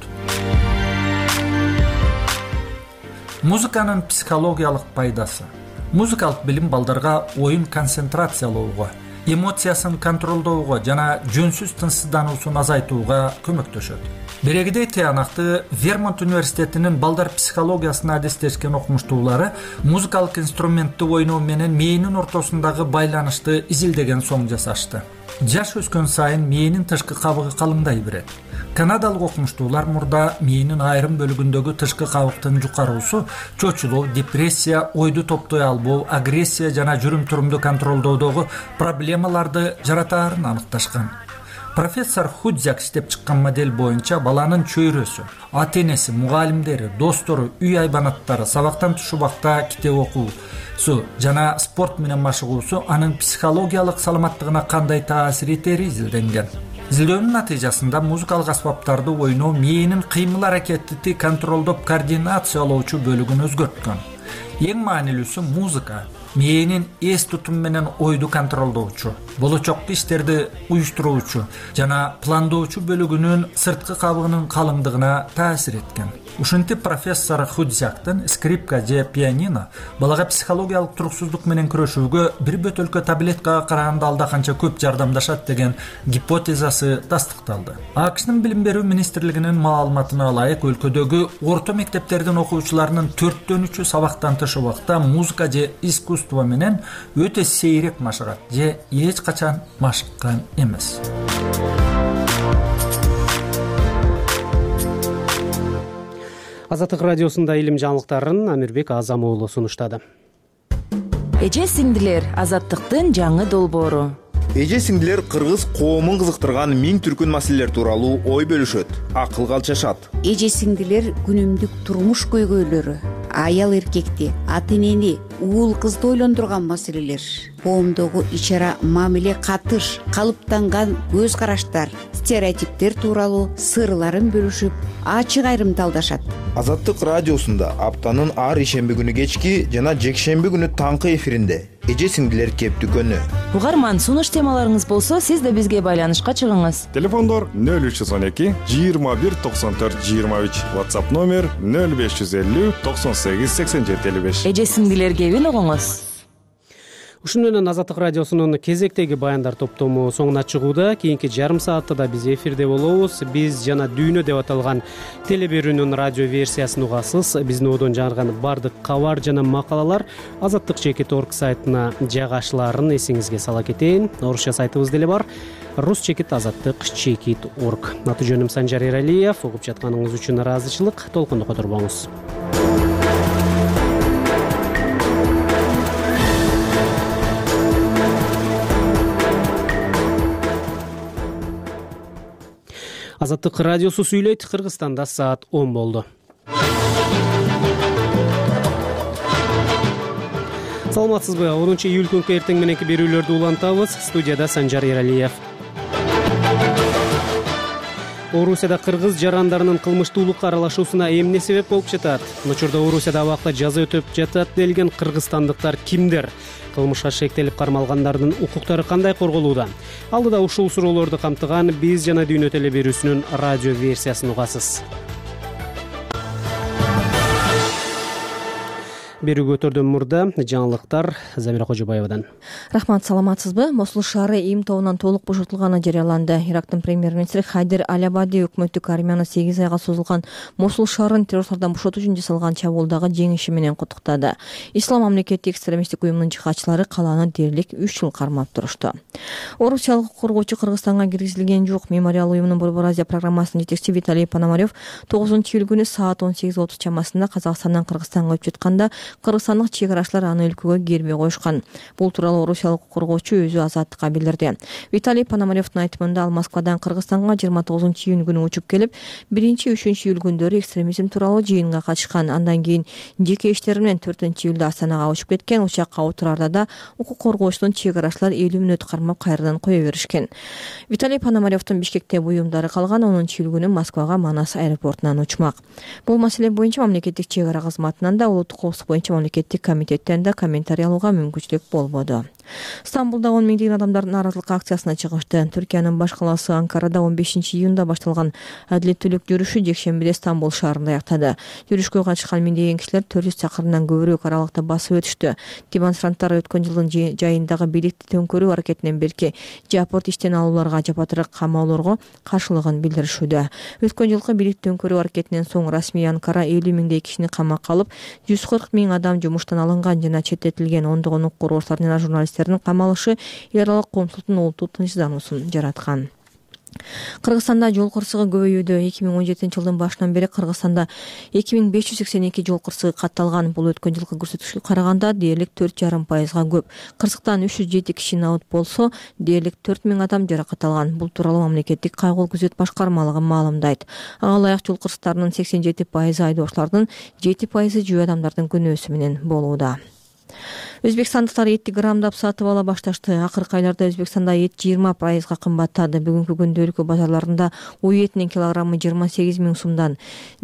Музыканын психологиялык пайдасы. Музыкалык билим балдарга оюн концентрациялоого, эмоциясын контролдоого жана жөнсүз тынчсыздануусун азайтууга көмөктөшөт. Берегиде тыянакты Вермонт университетинин балдар психологиясына адестешкен окумуштуулары музыкалык инструментти ойноо менен мээнин ортосундагы байланышты изилдеген соң жасашты. Жаш өскөн сайын мээнин тышкы кабыгы калыңдай берет. Канадалык окумуштуулар мурда мээнин айрым бөлүгүндөгү тышкы кабыктын жукаруусу чочулуу, депрессия, ойду топтой албоо, агрессия жана жүрүм-турумду контролдоодогу проблемаларды жаратаарын аныкташкан. Профессор Худзяк иштеп чыккан модель боюнча баланын чөйрөсү, ата-энеси, мугалимдери, достору, үй айбанаттары, сабактан туш убакта китеп окуусу жана спорт менен машыгуусу анын психологиялык саламаттыгына кандай таасир этери изилденген. Изилдөөнүн натыйжасында музыкалык аспаптарды ойноо мээнин кыймыл аракетти контролдоп координациялоочу бөлүгүн өзгөрткөн. Эң маанилүүсү музыка мээнин эс тутум менен ойду контролдоочу, болочокку иштерди уюштуруучу жана пландоочу бөлүгүнүн сырткы кабыгынын калыңдыгына таасир эткен. Ушинтип профессор Худзяктын скрипка же пианино балага психологиялык туруксуздук менен күрөшүүгө бир бөтөлкө таблеткага караганда алда канча көп жардамдашат деген гипотезасы тастыкталды. АКШнын билим берүү министрлигинин маалыматына ылайык, өлкөдөгү орто мектептердин окуучуларынын 4/3 сабактан тыш убакта музыка же искусство менен өтө сейрек машыгат же эч качан машыккан эмес. Азаттык радиосунда илим жаңылыктарын Амирбек Азам уулу сунуштады. Эже сиңдилер, Азаттыктын жаңы долбоору. Эже сиңдилер кыргыз коомун кызыктырган миң түркүн маселелер тууралуу ой бөлүшөт, акылга алчашат. Эже сиңдилер күнүмдүк турмуш көйгөйлөрү, аял эркекти, ата-энени, уул кызды ойлондурган маселелер, коомдогу ич-ара мамиле катыш, калыптанган көз караштар, стереотиптер тууралуу сырларын бөлүшүп, ачык айрымдалдашат. Азаттык радиосунда аптанын ар ишемби күнү кечки жана жекшемби күнү таңкы эфиринде эже сиңдилер кеп дүкөнү. Угарман, сунуш темаларыңыз болсо, сиз да бизге байланышка чыгыңыз. Телефондор 0312 21 94 23, WhatsApp номер 0550 98 87 55. Эже сиңдилер кебин угуңуз. Ушуну менен Азаттык радиосунун кезектеги баяндар топтому соңуна чыгууда. Кийинки жарым саатта да биз эфирде болобуз. Биз жана дүйнө деп аталган телеберүүнүн радио версиясын угасыз. Биздин одон жарган бардык кабар жана макалалар azattik.org сайтына жайгашыларын эсиңизге сала кетейин. Орусча сайтыбыз деле бар. rus.azattik.org. Аты жөнүм Санжар Эралиев. Угуп жатканыңыз үчүн ыраазычылык. Толкунду которбоңуз. Азаттык радиосу сүйлөйт. Кыргызстанда саат 10 болду. Саламатсызбы? 10 июль күнкү эртең мененки берүүлөрдү улантабыз. Студияда Санжар Эралиев. Орусияда кыргыз жарандарынын кылмыштуулукка аралашуусуна эмне себеп болуп жатат? Учурда Орусияда абакта жаза өтөп жатат делген кыргызстандыктар кимдер? Кылмышка шектелип кармалгандардын укуктары кандай корголууда? Алдыда ушул суроолорду камтыган Биз жана дүйнө телеберүүсүнүн радио версиясын угасыз. Берүүгө өтөрдөн мурда жаңылыктар Замира Кожобаевадан. Рахмат, саламатсызбы? Мосул шаары ИИМ тобунан толук бошотулганы жарыяланды. Ирактын премьер-министри Хайдер Аль-Абади өкмөттүк армияны 8 айга созулган Мосул шаарын террорлордон бошотуу үчүн жасалган чабуулдагы жеңиши менен куттуктады. Ислам мамлекеттик экстремисттик уюмунун жыхатчылары калааны дээрлик 3 жыл кармап турушту. Орусиялык коргоочу Кыргызстанга киргизилген жок. Мемориал уюмунун Борбор Азия программасынын жетекчиси Виталий Пономарев 9-июль күнү саат 18:30 чамасында Казакстандан Кыргызстанга өтүп жатканда кыргызстандык чек арачылар аны өлкөгө кирбей коюшкан. Бул тууралуу орусиялык коргоочу өзү Азаттыкка билдирди. Виталий Пономаревдин айтымында ал Москвадан Кыргызстанга 29-июнь күнү учуп келип, 1-3 июль күндөрү экстремизм тууралуу жыйынга катышкан. Андан кийин жеке иштери менен 4-июлда Астанага учуп кеткен. Учакка отурарда да укук коргоочунун чек арачылар 50 мүнөт кармап кайрадан кое беришкен. Виталий Пономаревдин Бишкекте буюмдары калган. 10-июль күнү Москвага Манас аэропортунан учмак. Бул маселе боюнча мамлекеттик чек ара кызматынан да улуттук коопсуздук боюнча мамлекеттик комитеттен да комментарий алууга мүмкүнчүлүк болбоду. Стамбулда 10 миңдеген адамдар нааразылык акциясына чыгышты. Түркиянын баш калаасы Анкарада 15-июнда башталган адилеттүүлүк жүрүшү жекшембиде Стамбул шаарында аяктады. Жүрүшкө катышкан миңдеген кишилер 400 чакырымдан көбүрөөк аралыкта басып өтүштү. Демонстранттар өткөн жылдын жайындагы бийликти төңкөрүү аракетинен берки жапырт иштен алууларга, жапатырак камауларга каршылыгын билдиришүүдө. Өткөн жылкы бийликти төңкөрүү аракетинен соң расмий Анкара 50 миңдей кишини камакка алып, 140 миң адам жумуштан алынган жана четтетилген. Ондогон укук курулуштар жана журналисттердин камалышы эл аралык коомчулуктун улуттук тынчсыздануусун жараткан. Кыргызстанда жол кырсыгы көбөйүүдө. 2017 жылдын башынан бери Кыргызстанда 2582 жол кырсыгы катталган. Бул өткөн жылкы көрсөткүчкө караганда дээрлик 4,5% көп. Кырсыктан 307 киши набыт болсо, дээрлик 4000 адам жаракат алган. Бул тууралуу мамлекеттик кайгылуу күзөт башкармалыгы маалымдайт. Ага ылайык жол кырсыктарынын 87% айдоочулардын, 7% жөө адамдардын күнөөсү менен болууда. Өзбекстандыктар этти грамдап сатып ала башташты. Акыркы айларда Өзбекстанда эт 20% кымбаттады. Бүгүнкү күндө өлкө базарларында ой этинин килограммы 28 миң сумдан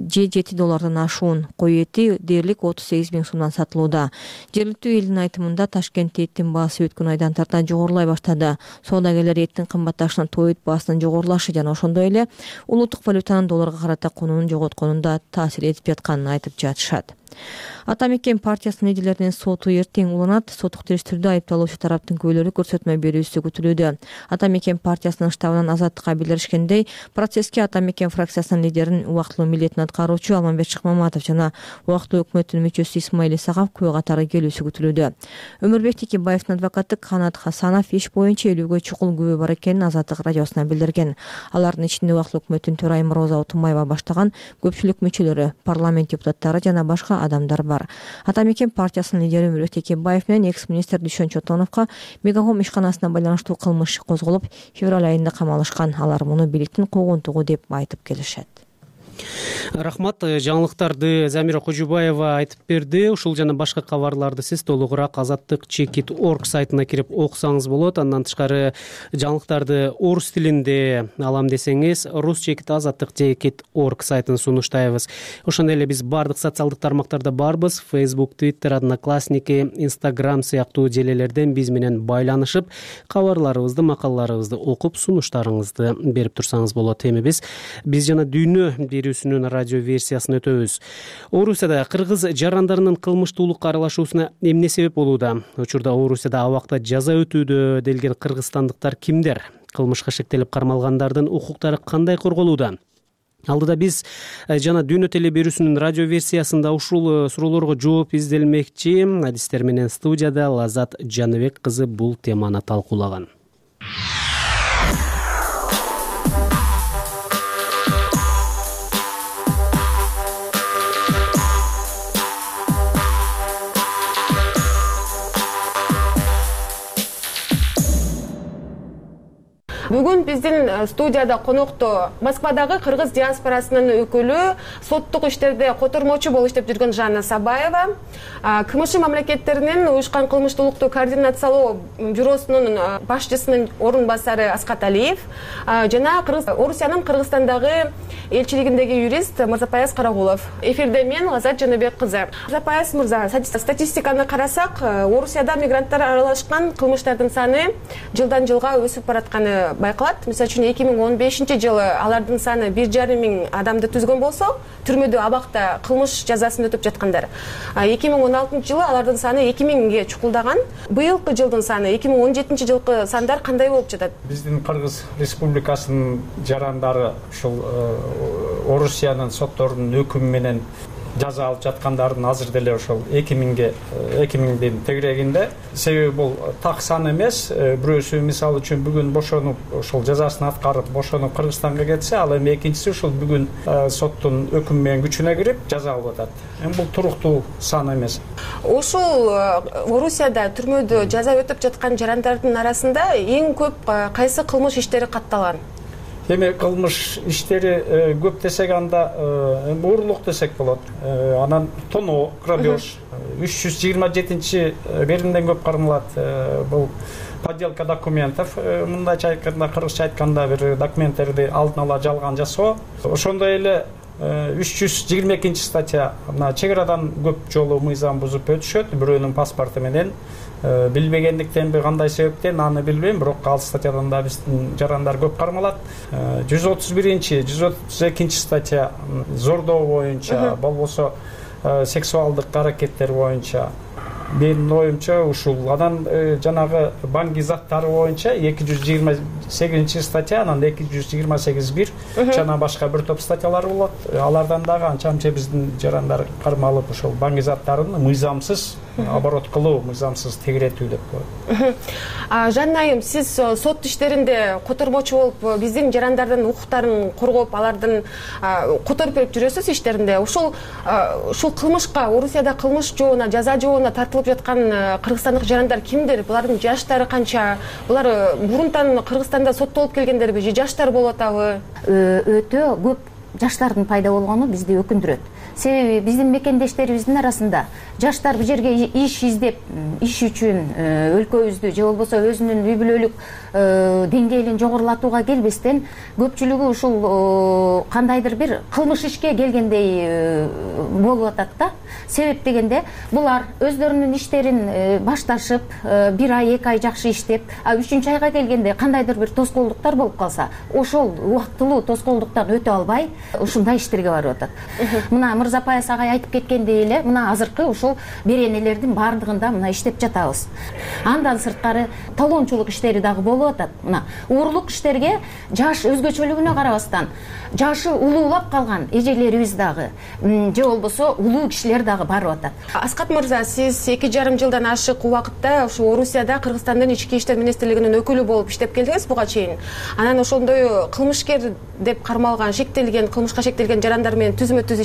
$7 ашуун, кой эти дээрлик 38 миң сумдан сатылууда. Жергиликтүү элдин айтымында Ташкентте эттин баасы өткөн айдан тарта жогорулай баштады. Соодагерлер эттин кымбатташына той баасынын жогорулашы жана ошондой эле улуттук валютанын долларга карата конунун жоготконунда таасир этип жатканын айтып жатышат. Ата Мекен партиясынын лидерлеринин соту эртең уланат. Соттук териштирүүдө айыпталуучу тараптын күбөлөрү көрсөтмө берүүсү күтүлүүдө. Ата Мекен партиясынын штабынан Азаттыкка билдиришкендей, процесске Ата Мекен фракциясынын лидерин убактылуу милдетин аткаруучу Алмамбет Шыкмаматов жана убактылуу өкмөттүн мүчөсү Исмаил Исаков күбө катары келүүсү күтүлүүдө. Өмүрбек Текебаевдин адвокаты Канат Хасанов иш боюнча элүүгө чукул күбө бар экенин Азаттык радиосуна билдирген. Алардын ичинде убактылуу өкмөттүн төрайымы Роза Утумбаева баштаган көпчүлүк мүчөлөрү, парламент депутаттары жана башка адамдар бар. Ата Мекен партиясынын лидери Өмүрбек Текебаев менен экс-министр Дүйшөн Чотоновго Мегахом ишканасына байланыштуу кылмыш козголуп, февраль айында камалышкан. Алар муну бийликтин куугунтугу деп айтып келишет. Рахмат. Жаңылыктарды Замира Кожубаева айтып берди. Ушул жана башка кабарларды сиз толугураак azattik.org сайтына кирип окусаңыз болот. Андан тышкары жаңылыктарды орус тилинде алам десеңиз rus.azattik.org сайтын сунуштайбыз. Ошондой эле биз бардык социалдык тармактарда барбыз. Facebook, Twitter, Одноклассники, Instagram сыяктуу желелерден биз менен байланышып, кабарларыбызды, макалаларыбызды окуп, сунуштарыңызды берип турсаңыз болот. Эми биз жана дүйнө берүүсүнүн радио версиясын өтөбүз. Орусияда кыргыз жарандарынын кылмыштуулукка аралашуусуна эмне себеп болууда? Учурда Орусияда абакта жаза өтүүдө делген кыргызстандыктар кимдер? Кылмышка шектелип кармалгандардын укуктары кандай корголууда? Алдыда биз жана дүйнө теле берүүсүнүн радио версиясында ушул суроолорго жооп изделмекчи. Адистер менен студияда Лазат Жаныбек кызы бул теманы талкуулаган. Бүгүн биздин студияда конокто Москвадагы кыргыз диаспорасынын өкүлү, соттук иштерде котормочу болуп иштеп жүргөн Жанна Сабаева, КМШ мамлекеттеринин уюшкан кылмыштуулукту координациялоо бюросунун башчысынын орун басары Аскат Алиев жана Орусиянын Кыргызстандагы элчилигиндеги юрист Мырзапаяз Карагулов. Эфирде мен Лазат Жаныбек кызы. Мырзапаяз мырза, статистиканы карасак, Орусияда мигранттар аралашкан кылмыштардын саны жылдан жылга өсүп баратканы байкалат. Мисалы үчүн 2015-жылы алардын саны 1,5 миң адамды түзгөн болсо, түрмөдө абакта кылмыш жазасын өтүп жаткандар. 2016-жылы алардын саны 2 миңге чукулдаган. Быйылкы жылдын саны 2017-жылкы сандар кандай болуп жатат? Биздин Кыргыз Республикасынын жарандары ушул Орусиянын сотторунун өкүмү менен жаза алып жаткандардын азыр деле ошол 2 миңдин тегерегинде. Себеби бул так сан эмес. Бирөөсү мисалы үчүн бүгүн бошонуп ошол жазасын аткарып бошонуп Кыргызстанга кетсе, ал эми экинчиси ушул бүгүн соттун өкүмү менен күчүнө кирип жаза алып атат. Эми бул туруктуу сан эмес. Ошол Орусияда түрмөдө жаза өтүп жаткан жарандардын арасында эң көп кайсы кылмыш иштери катталган? Эми кылмыш иштери көп десек анда уурулук десек болот. Анан тоноо, грабеж 327-чи беримден көп кармалат. Бул подделка документов, мындайча айтканда, кыргызча айтканда бир документтерди алдын ала жалган жасоо. Ошондой эле 322-чи статья, мына чек арадан көп жолу мыйзам бузуп өтүшөт, бирөөнүн паспорту менен. Билбегендиктенби кандай себептен аны билбейм, бирок ал статьядан да биздин жарандар көп кармалат. 131-чи, 132-чи статья зордоо боюнча, болбосо сексуалдык аракеттер боюнча. Менин оюмча ушул. Анан жанагы банги заттары боюнча 228-чи статья, анан 228.1 жана башка бир топ статьялар болот. Алардан дагы анча-мынча биздин жарандар кармалып ошол банги заттарын мыйзамсыз оборот кылуу, мыйзамсыз тегеретүү деп коет. Жанна, сиз сот иштеринде котормочу болуп, биздин жарандардын укуктарын коргоп, алардын которуп берип жүрөсүз иштеринде. Ушул кылмышка, Орусияда кылмыш жоона, жаза жоона тартылып жаткан кыргызстандык жарандар кимдер? Булардын жаштары канча? Булар мурунтан Кыргызстанда соттолуп келгендерби же жаштар болуп атабы? Өтө көп жаштардын пайда болгону бизди өкүндүрөт. Себеби биздин мекендештерибиздин арасында жаштар бул жерге иш издеп, иш үчүн өлкөбүздү же болбосо өзүнүн үй бүлөлүк деңгээлин жогорулатууга келбестен көпчүлүгү ушул кандайдыр бир кылмыш ишке келгендей болуп атат да. Себеп дегенде булар өздөрүнүн иштерин башташып, 1 ай, 2 ай жакшы иштеп, 3-чү айга келгенде кандайдыр бир тоскоолдуктар болуп калса, ошол убактылуу тоскоолдуктан өтө албай ушундай иштерге барып атат. Мына Мырзапаяз агай айтып кеткендей эле, мына азыркы ушул беренелердин баардыгында мына иштеп жатабыз. Андан сырткары талоончулук иштери дагы болуп атат. Мына уурулук иштерге жаш өзгөчөлүгүнө карабастан, жашы улуулап калган эжелерибиз дагы, же болбосо улуу кишилер дагы барып атат. Аскат мырза, сиз 2,5 жылдан ашык убакытта ушу Орусияда Кыргызстандын ички иштер министрлигинин өкүлү болуп иштеп келдиңиз буга чейин. Анан ошондой кылмышкер деп кармалган, кылмышка шектелген жарандар менен түзмө-түз иштедиңиз.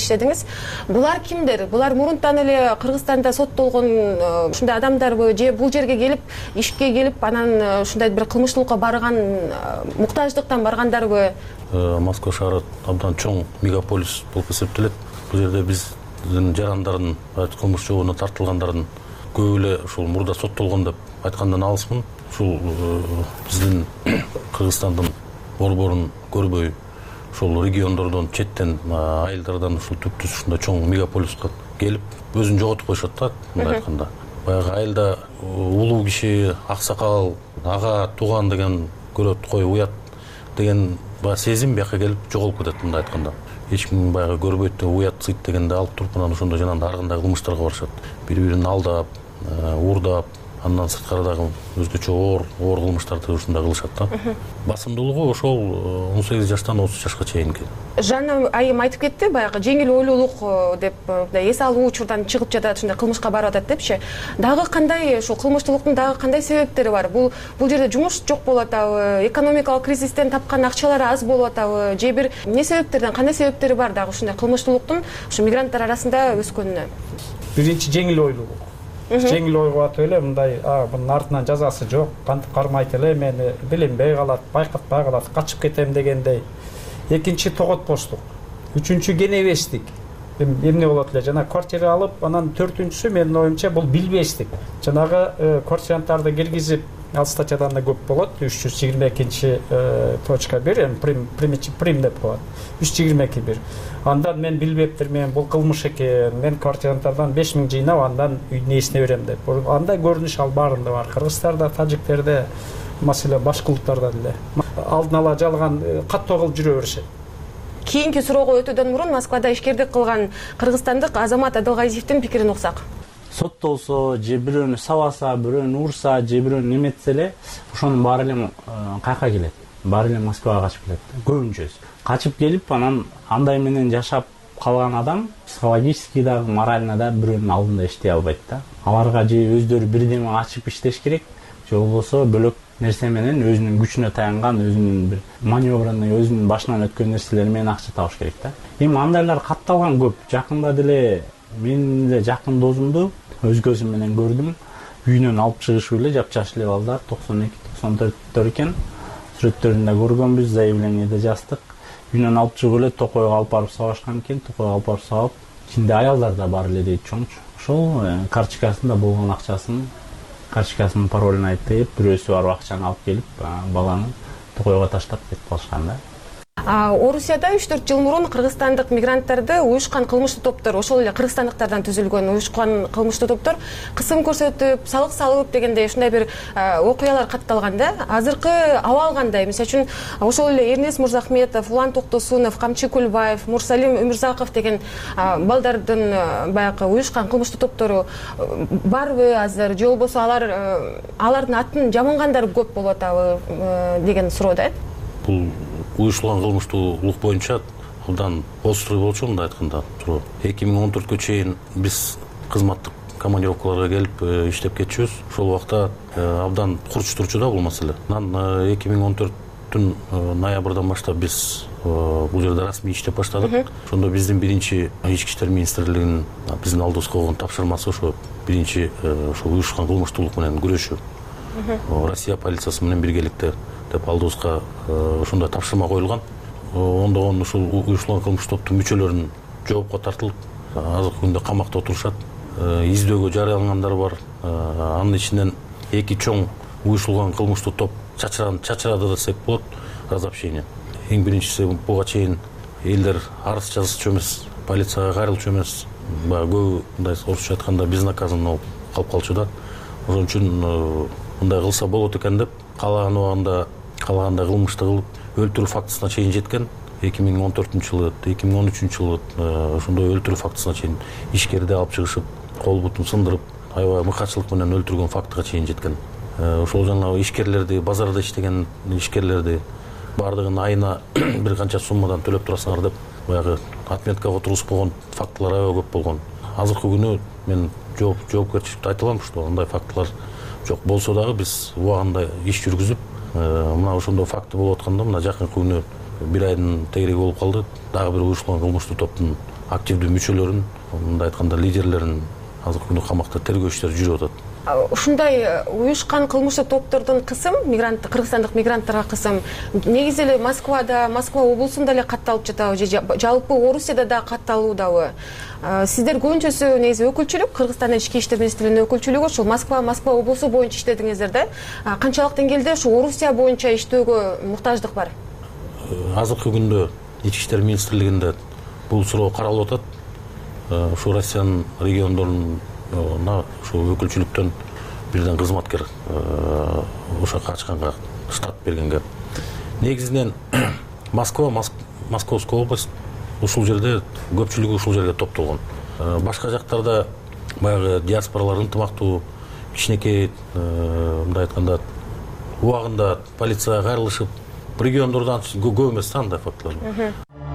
Булар кимдер? Булар мурунтан эле Кыргызстанда соттолгон ушундай адамдарбы же бул жерге келип ишке келип анан ушундай бир кылмыштуулукка барган муктаждыктан баргандарбы? Москва шаары абдан чоң мегаполис болуп эсептелет. Бул жерде биздин жарандардын, кылмыш жообуна тартылгандардын көп эле ушул мурда соттолгон деп айткандан алыспын. Ушул биздин Кыргызстандын борборун көрбөй, ушул региондордон, четтен, айылдардан ушул түптүз ушундай чоң мегаполиске келип, өзүн жоготуп коюшат да, мындай айтканда. Баягы айылда улуу киши, аксакал, ага, тууган деген көрөт, кой уят деген сезим бияка келип жоголуп кетет, мындай айтканда. Эч ким баягы көрбөйт деп уят сыйт дегенде алып туруп, анан ошондо жанагындай аргындай кылмыштарга барышат. Бири-бирин алдап, уурдап, андан сырткары дагы өзгөчө оор кылмыштарды ушундай кылышат да. Басымдуулугу ошол 18 жаштан 30 жашка чейинки. Жанна айым айтып кетти, баягы жеңил ойлуулук деп эс алуу учурдан чыгып жатат, ушундай кылмышка барып атат депчи. Дагы кандай ушул кылмыштуулуктун дагы кандай себептери бар? Бул жерде жумуш жок болуп атабы, экономикалык кризистен тапкан акчалары аз болуп атабы, же бир эмне себептерден, кандай себептери бар дагы ушундай кылмыштуулуктун ушу мигранттар арасында өскөнүнө? Биринчи жеңил ойлуулук. Жеңил ойго атып эле мындай, бунун артынан жазасы жок, кантип кармайт эле, мени билинбей калат, байкатпай калат, качып кетем дегендей. Экинчи тоготпоштук. Үчүнчү кенебестик. Эмне болот эле, жана квартира алып, анан төртүнчүсү менин оюмча бул билбестик. Жанагы квартиранттарды киргизип, ал статьядан да көп болот. 322.1 прим деп коет. 322.1. Андан мен билбептир, мен бул кылмыш экен, мен квартиранттардан 5000 жыйнап, андан үйдүн ээсине берем деп. Андай көрүнүш ал баарында бар. Кыргызстарда, тажиктерде, маселе башка улуттарда деле. Алдын ала жалган каттоо кылып жүрө беришет. Кийинки суроого өтүүдөн мурун Москвада ишкердик кылган кыргызстандык Азамат Адылгазиевдин пикирин уксак. Соттолсо, же бирөөнү сабаса, бирөөнү урса, же бирөөнү неметсе эле, ошонун баары эле каяка келет. Баары эле Москвага качып келет. Көбүнчөсү. Качып келип, анан андай менен жашап калган адам психологически да, морально да бирөөнүн алдында иштей албайт да. Аларга же өздөрү бирдеме ачып иштеш керек, же болбосо бөлөк нерсе менен өзүнүн күчүнө таянган, өзүнүн бир маневрын, өзүнүн башынан өткөн нерселер менен акча табыш керек да. Эми андайлар катталган көп. Жакында деле менин эле жакын досумду өз көзүм менен көрдүм. Үйүнөн алып чыгышып эле жапжаш эле балдар 92-94 экен. Сүрөттөрүндө көргөнбүз, заявлениеде жаздык. Үйүнөн алып чыгып эле Токойго алып барып сабашкан экен. Токойго алып барып сабап, ичинде аялдар да бар эле дейт чоңчу. Ошол карточкасында болгон акчасын, карточкасынын паролун айтып, бирөөсү барып акчаны алып келип, баланы Токойго таштап кетип калышкан да. Орусияда 3-4 жыл мурун кыргызстандык мигранттарды уюшкан кылмыштуу топтор, ошол эле кыргызстандыктардан түзүлгөн уюшкан кылмыштуу топтор кысым көрсөтүп, салык салып дегендей ушундай бир окуялар катталган да. Азыркы абал кандай? Мисалы үчүн ошол эле Эрнест Мурзахметов, Улан Токтосунов, Камчы Кулбаев, Мурсалим Өмүрзаков деген балдардын баягы уюшкан кылмыштуу топтору барбы азыр? Же болбосо алардын атын жамангандар көп болуп атабы деген суроо да. Бул уюштулган кылмыштуулук боюнча абдан острый болчу, мындай айтканда. 2014-кө чейин биз кызматтык командировкаларга келип иштеп кетчүбүз. Ошол убакта абдан курч турчу да бул маселе. Анан 2014-түн ноябрдан баштап биз бул жерде расмий иштеп баштадык. Ошондо биздин биринчи ички иштер министрлигинин биздин алдыбызга койгон тапшырмасы ошо биринчи ошо уюшкан кылмыштуулук менен күрөшүү. Россия полициясы менен биргеликте деп алдыбызга ошондой тапшырма коюлган. Ондогон ушул уюштулган кылмыштуу топтун мүчөлөрүн жоопко тартылып, азыркы күндө камакта отурушат. Издөөгө жарыялангандар бар. Анын ичинен эки чоң уюштулган кылмыштуу топ чачырады десек болот, разобщение. Эң биринчиси буга чейин элдер арыз жазчу эмес, полицияга кайрылчу эмес. Көбү мындай орусча айтканда безнаказанно болуп калып калчу да. Ошон үчүн мындай кылса болот экен деп каалаган убагында каалагандай кылмышты кылып өлтүрүү фактысына чейин жеткен. 2014-жылы, 2013-жылы ошондой өлтүрүү фактысына чейин ишкерди алып чыгышып, кол бутун сындырып, аябай мыкаачылык менен өлтүргөн фактыга чейин жеткен. Ошол жанагы ишкерлерди, базарда иштеген ишкерлерди бардыгын айына бир канча суммадан төлөп турасыңар деп баягы отметкага отургузуп койгон фактылар аябай көп болгон. Азыркы күнү мен жоопкерчиликти айта алам, что андай фактылар жок болсо дагы биз убагында иш жүргүзүп, мына ошондой факты болуп атканда, мына жакынкы күнү бир айдын тегереги болуп калды. Дагы бир уюштулган кылмыштуу топтун активдүү мүчөлөрүн, мындай айтканда лидерлерин азыркы күндө камакта тергөө иштери жүрүп атат. Ушундай уюшкан кылмыштуу топтордун кысым кыргызстандык мигранттарга кысым негизи эле Москва облусунда эле катталып жатабы же жалпы Орусияда да катталуудабы? Сиздер көбүнчөсү негизи өкүлчүлүк Кыргызстандын ички иштер министрлигинин өкүлчүлүгү ушул Москва облусу боюнча иштедиңиздер да. Канчалык деңгээлде ушул Орусия боюнча иштөөгө муктаждык бар? Азыркы күндө ички иштер министрлигинде бул суроо каралып атат. Ушу Россиянын региондоруна ушу өкүлчүлүктөн бирден кызматкер ошака ачканга штат бергенге. Негизинен Московская область ушул жерде көпчүлүгү ушул жерге топтолгон. Башка жактарда баягы диаспоралар ынтымактуу кичинекей мындай айтканда убагында полицияга кайрылышып региондордон көп эмес андай фактылар.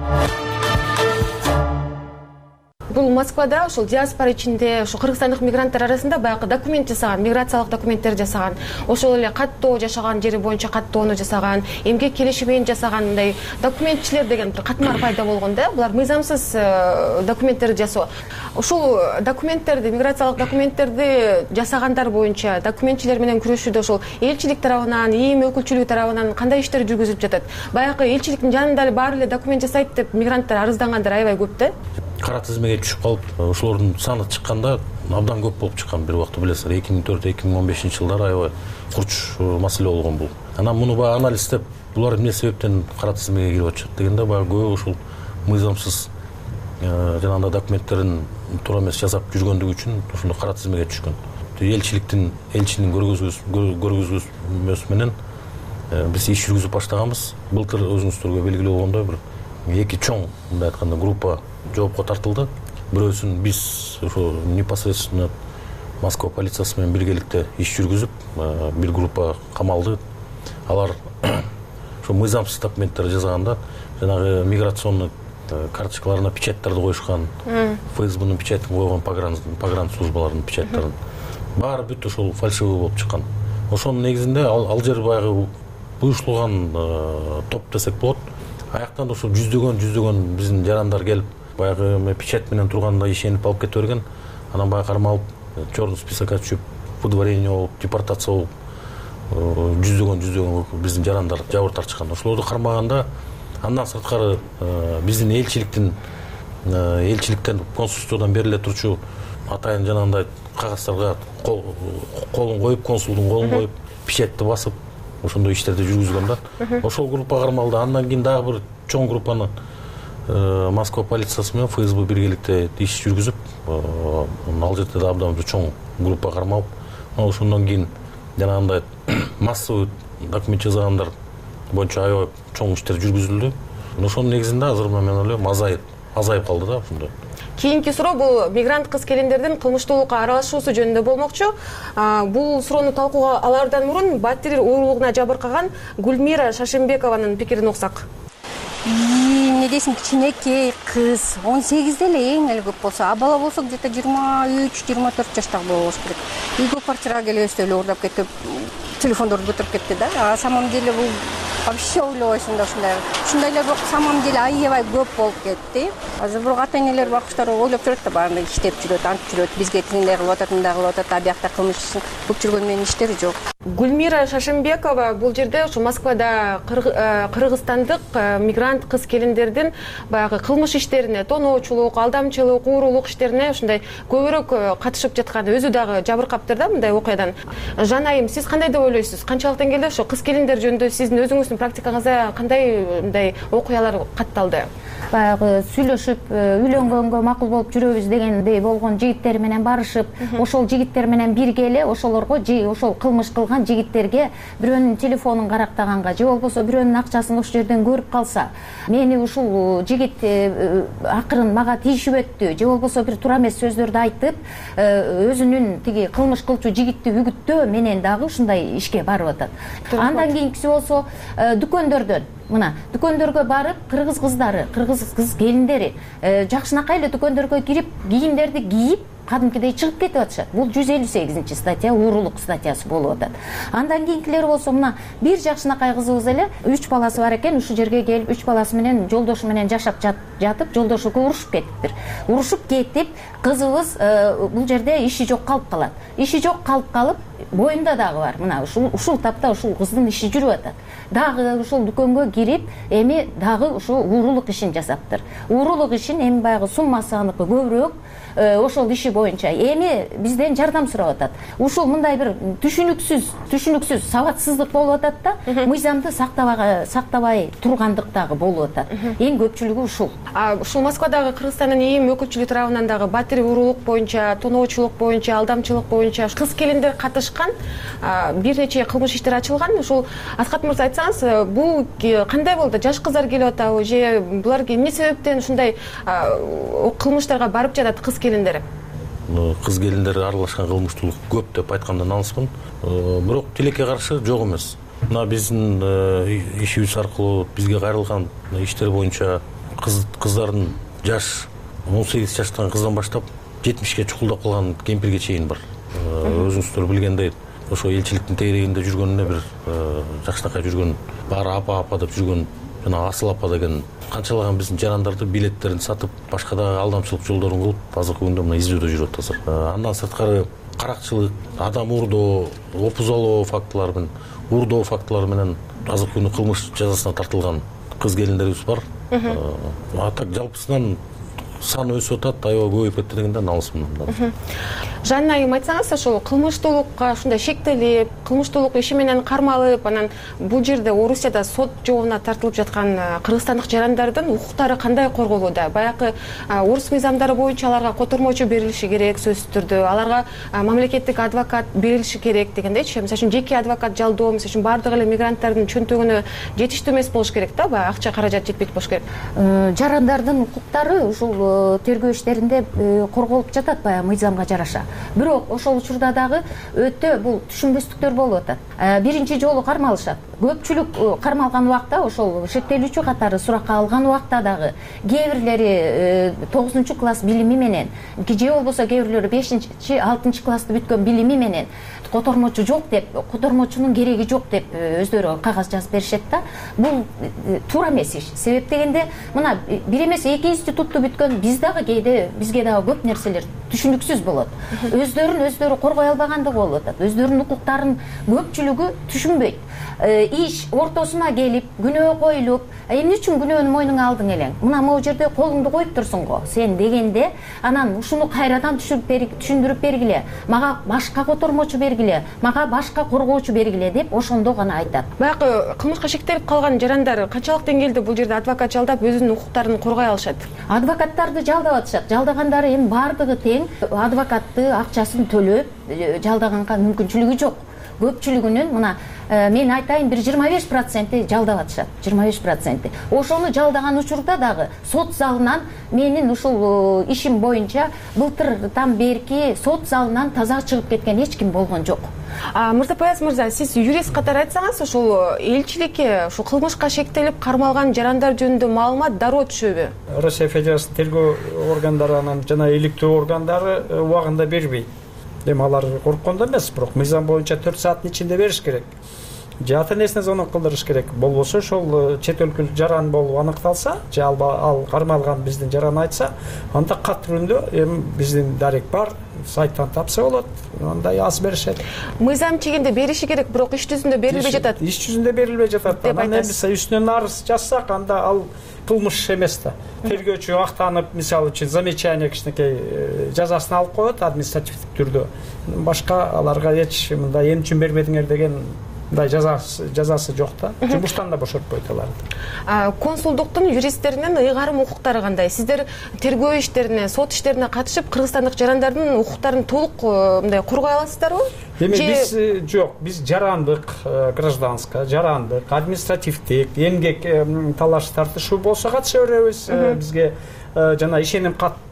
Бул Москвада ушул диаспора ичинде ушу кыргызстандык мигранттар арасында баягы документ жасаган, миграциялык документтер жасаган, ошол эле каттоо жашаган жери боюнча каттоону жасаган, эмгек келишимин жасаган мындай документчилер деген бир катмар пайда болгон да. Булар мыйзамсыз документтерди жасоо. Ушул документтерди, миграциялык документтерди жасагандар боюнча документчилер менен күрөшүүдө ошол элчилик тарабынан, ИИМ өкүлчүлүгү тарабынан кандай иштер жүргүзүлүп жатат? Баягы элчиликтин жанында эле баары эле документ жасайт деп мигранттар арыздангандар аябай көп да. Кара тизмеге түшүп калып, ошолордун саны чыкканда абдан көп болуп чыккан. Бир убакта билесиздер, 2004-2015 жылдары аябай курч маселе болгон бул. Анан муну баягы анализдеп, булар эмне себептен кара тизмеге кирип атышат дегенде баягы көбү ушул мыйзамсыз жанагындай документтерин туура эмес жасап жүргөндүгү үчүн ушундай кара тизмеге түшкөн. Элчинин көргөзмөсү менен биз иш жүргүзүп баштаганбыз. Былтыр өзүңүздөргө белгилүү болгондой бир эки чоң мындай айтканда группа жоопко тартылды. Бирөөсүн биз ошо непосредственно Москва полициясы менен биргеликте иш жүргүзүп, бир группа камалды. Алар ошо мыйзамсыз документтер жасаганда жанагы миграционный карточкаларына печатьтарды коюшкан, ФСБнын печатьын койгон погран службаларынын печатьтарын. Баары бүт ошол фальшивый болуп чыккан. Ошонун негизинде ал жер баягы уюштулган топ десек болот. Аяктан ошо жүздөгөн биздин жарандар келип, баягы печать менен турганда ишенип алып кете берген. Анан баягы кармалып, чорный списокко түшүп, выдворение болуп, депортация болуп, жүздөгөн биздин жарандар жабыр тартышкан. Ошолорду кармаганда андан сырткары биздин элчиликтен консулстводон бериле турчу атайын жанагындай кагазддарга колун коюп, консулдун колун коюп, печатьти басып, ошондой иштерди жүргүзгөн да. Ошол группа кармалды. Андан кийин дагы бир чоң группаны Москва полициясы менен ФСБ биргеликте иш жүргүзүп, ал жерде да абдан бир чоң группа кармалып, ошондон кийин жанагындай массовый документ жасагандар боюнча аябай чоң иштер жүргүзүлдү. Ошонун негизинде азыр мен ойлойм азайып калды да ошондой. Кийинки суроо бул мигрант кыз келиндердин кылмыштуулукка аралашуусу жөнүндө болмокчу. Бул суроону талкууга алардан мурун Батир уурулугуна жабыркаган Гүлмира Шашенбекованын пикирин уксак. Эмне десем, кичинекей кыз, 18 эле эң эле көп болсо, а бала болсо где-то 23-24 жаштагы болуш керек. Үйгө квартирага келебизде эле уурдап кетип, телефондорду көтөрүп кетти да. А самом деле бул вообще ойлобойсуң да ушундайлар бирок самом деле аябай көп болуп кетти. Азыр бирок ата-энелер бакчтар ойлоп жүрөт да, баарында иштеп жүрөт, антип жүрөт, бизге тигиндей кылып атат, мындай кылып атат, а биякта кылмыш көп жүргөн менен иштери жок. Гүлмира Шашенбекова бул жерде ушу Москвада кыргызстандык мигрант кыз келиндердин баягы кылмыш иштерине, тоноочулук, алдамчылык, уурулук иштерине ушундай көбүрөөк катышып жаткан, өзү дагы жабыркаптыр да мындай окуядан. Жанайым, сиз кандай деп ойлойсуз? Канчалык деңгээлде ушу кыз келиндер жөнүндө сиздин өзүңүздүн практикаңызда кандай мындай окуялар катталды? Баягы сүйлөшүп, үйлөнгөнгө макул болуп жүрөбүз дегендей болгон жигиттер менен барышып, ошол жигиттер менен бирге эле ошолорго ошол кылмыш кылган жигиттерге бирөөнүн телефонун карактаганга же болбосо бирөөнүн акчасын ошол жерден көрүп калса, мени ушул жигит акырын мага тийишип өттү же болбосо бир туура эмес сөздөрдү айтып, өзүнүн тиги кылмыш кылчу жигитти үгүттөө менен дагы ушундай ишке барып атат. Андан кийинкиси болсо дүкөндөрдөн, мына дүкөндөргө барып, кыргыз кыздары, кыргыз кыз келиндери жакшынакай эле дүкөндөргө кирип, кийимдерди кийип, кадимкидей чыгып кетип атышат. Бул 158 статья уурулук статьясы болуп атат. Андан кийинкилери болсо мына бир жакшынакай кызыбыз эле 3 баласы бар экен, ушул жерге келип 3 баласы менен жолдошу менен жашап жатып, жолдошу урушуп кетиптир. Урушуп кетип, кызыбыз бул жерде иши жок калып калат. Иши жок калып калып, боюнда дагы бар. Мына ушул тапта ушул кыздын иши жүрүп атат. Дагы ушул дүкөнгө кирип, эми дагы ушул уурулук ишин жасаптыр. Уурулук ишин эми баягы суммасы аныкы көбүрөөк, ошол иши боюнча эми бизден жардам сурап атат. Ушул мындай бир түшүнүксүз сабатсыздык болуп атат да, мыйзамды сактабай тургандык дагы болуп атат. Эң көпчүлүгү ушул. Ушул Москвадагы Кыргызстандын ИИМ өкүлчүлүгү тарабынан дагы батир уурулук боюнча, тоноочулук боюнча, алдамчылык боюнча кыз келиндер катышкан бир нече кылмыш иштер ачылган. Ушул Аскат мырза айтсаңыз, бул кандай болду? Жаш кыздар келип атабы же булар эмне себептен ушундай кылмыштарга барып жатат кыз келиндери? Кыз келиндер аралашкан кылмыштуулук көп деп айткандан алыспын. Бирок тилекке каршы жок эмес. Мына биздин ишибиз аркылуу бизге кайрылган иштер боюнча кыздардын жаш 18 жаштагы кыздан баштап 70ке чукулдап калган кемпирге чейин бар. Өзүңүздөр билгендей, ошо элчиликтин тегерегинде жүргөнүнө бир жакшынакай жүргөн, баары апа деп жүргөн, жана Асыл апа деген канчалаган биздин жарандарды билеттерин сатып, башка да алдамчылык жолдорун кылып, азыркы күндө мына издөөдө жүрүп атат. Андан сырткары каракчылык, адам урдоо, опузалоо фактылары менен азыркы күндө кылмыш жазасына тартылган кыз келиндерибиз бар. Так жалпысынан саны өсүп атат, аябай көбөйүп кетти дегенден алысмын. Жанна айым, айтсаңыз, ошол кылмыштуулукка ушундай шектелип, кылмыштуулук иши менен кармалып, анан бул жерде Орусияда сот жообуна тартылып жаткан кыргызстандык жарандардын укуктары кандай корголууда? Баягы орус мыйзамдары боюнча аларга котормочу берилиши керек, сөзсүз түрдө, аларга мамлекеттик адвокат берилиши керек дегендейчи. Мисалы үчүн жеке адвокат жалдоо, мисалы үчүн бардык эле мигранттардын чөнтөгүнө жетиштүү эмес болуш керек да, баягы акча каражат жетпейт болуш керек. Жарандардын укуктары ушул тергөө иштеринде корголуп жатат баягы мыйзамга жараша. Бирок ошол учурда дагы өтө бул түшүнбөстүктөр болуп атат. Биринчи жолу кармалышат. Көпчүлүк кармалган убакта ошол шектелүүчү катары суракка алган убакта дагы кээ бирлери 9-класс билими менен, же болбосо кээ бирлери 5-6 классты бүткөн билими менен котормочу жок деп, котормочунун кереги жок деп өздөрү кагаз жазып беришет да. Бул туура эмес иш. Себеп дегенде, мына бир эмес 2 институтту бүткөн биз дагы бизге дагы көп нерселер түшүнүксүз болот. Өздөрүн коргой албагандыгы болуп атат. Өздөрүнүн укуктарын көпчүлүгү түшүнбөйт. Иш ортосуна келип, күнөө коюлуп, эмне үчүн күнөөнү мойнуңа алдың элең? Мына могу жерде колуңду коюп турсуң го, сен дегенде, анан ушуну кайрадан түшүндүрүп бергиле, мага башка котормочу бергиле, мага башка коргоочу бергиле деп ошондо гана айтат. Баягы кылмышка шектелип калган жарандар канчалык деңгээлде бул жерде адвокат жалдап өзүнүн укуктарын коргой алышат? Адвокаттарды жалдап атышат. Жалдагандары эми бардыгы тең, адвокатты акчасын төлөп жалдаганга мүмкүнчүлүгү жок. Көпчүлүгүнүн мына мен айтайын бир 25% жалдап атышат. 25%. Ошону жалдаган учурда дагы сот залынан менин ушул ишим боюнча былтырдан берки сот залынан таза чыгып кеткен эч ким болгон жок. Мырзапаяз мырза, сиз юрист катары айтсаңыз, ошол элчиликке ушул кылмышка шектелип кармалган жарандар жөнүндө маалымат дароо түшөбү? Россия Федерациясынын тергөө органдары анан жана иликтөө органдары убагында бербейт. Эми алар корккондо эмес, бирок мыйзам боюнча 4 сааттын ичинде бериш керек. Же ата энесине звонок кылдырыш керек. Болбосо ошол чет өлкөлүк жаран болуп аныкталса, же ал кармалган биздин жаран айтса, анда кат түрүндө эми биздин дарек бар, сайттан тапса болот. Андай аз беришет. Мыйзам чегинде бериши керек, бирок иш жүзүндө берилбей жатат. Иш жүзүндө берилбей жатат. Анан эми үстүнөн арыз жазсак, анда ал кылмыш эмес да. Тергөөчү актанып, мисалы үчүн замечание кичинекей жазасын алып коет административдик түрдө. Башка аларга эч мындай эмне үчүн бербедиңер деген мындай жазасы жок да. Жумуштан да бошотпойт аларды. Консулдуктун юристтеринин ыйгарым укуктары кандай? Сиздер тергөө иштерине, сот иштерине катышып, кыргызстандык жарандардын укуктарын толук мындай коргой аласыздарбы? Эми биз жок, биз жарандык, гражданская, жарандык, административдик, эмгек талаш тартышуу болсо катыша беребиз. Бизге жана ишеним кат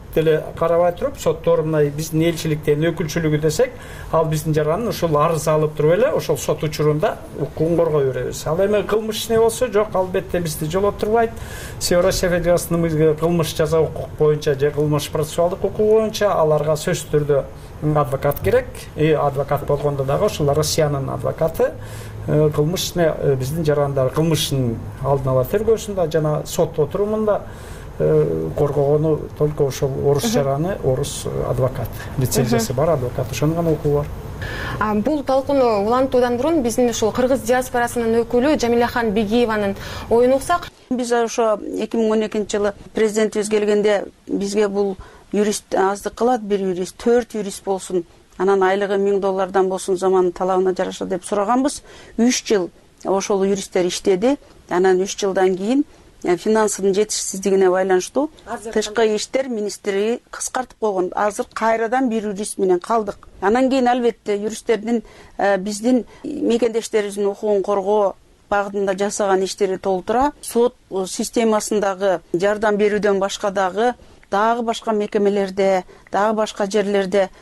деле карабай туруп соттор мына биздин элчиликтен өкүлчүлүгү десек, ал биздин жарандын ушул арыз алып туруп эле ошол сот учурунда укугун коргой беребиз. Ал эми кылмыш ишине болсо жок, албетте бизди жолотурбайт. Россия Федерациясынын кылмыш жаза укук боюнча же кылмыш процессуалдык укугу боюнча аларга сөзсүз түрдө адвокат керек. Адвокат болгондо дагы ошол Россиянын адвокаты кылмыш ишине биздин жарандар кылмыштын алдын ала тергөөсүндө жана сот отурумунда коргогону только ошол орус жараны, орус адвокат, лицензиясы бар адвокат, ошонун гана укугу бар. Бул талкууну улантуудан мурун биздин ушул кыргыз диаспорасынын өкүлү Жамиляхан Бегиеванын оюн уксак. Биз ошо 2012-жылы президентибиз келгенде бизге бул юрист аздык кылат, бир юрист, 4 юрист болсун, анан айлыгы $1000 болсун, заманын талабына жараша деп сураганбыз. 3 жыл ошол юристтер иштеди. Анан 3 жылдан кийин финансынын жетишсиздигине байланыштуу тышкы иштер министри кыскартып койгон. Азыр кайрадан бир юрист менен калдык. Анан кийин албетте юристтердин биздин мекендештерибиздин укугун коргоо багытында жасаган иштери толтура. Сот системасындагы жардам берүүдөн башка дагы башка мекемелерде, башка жерлерде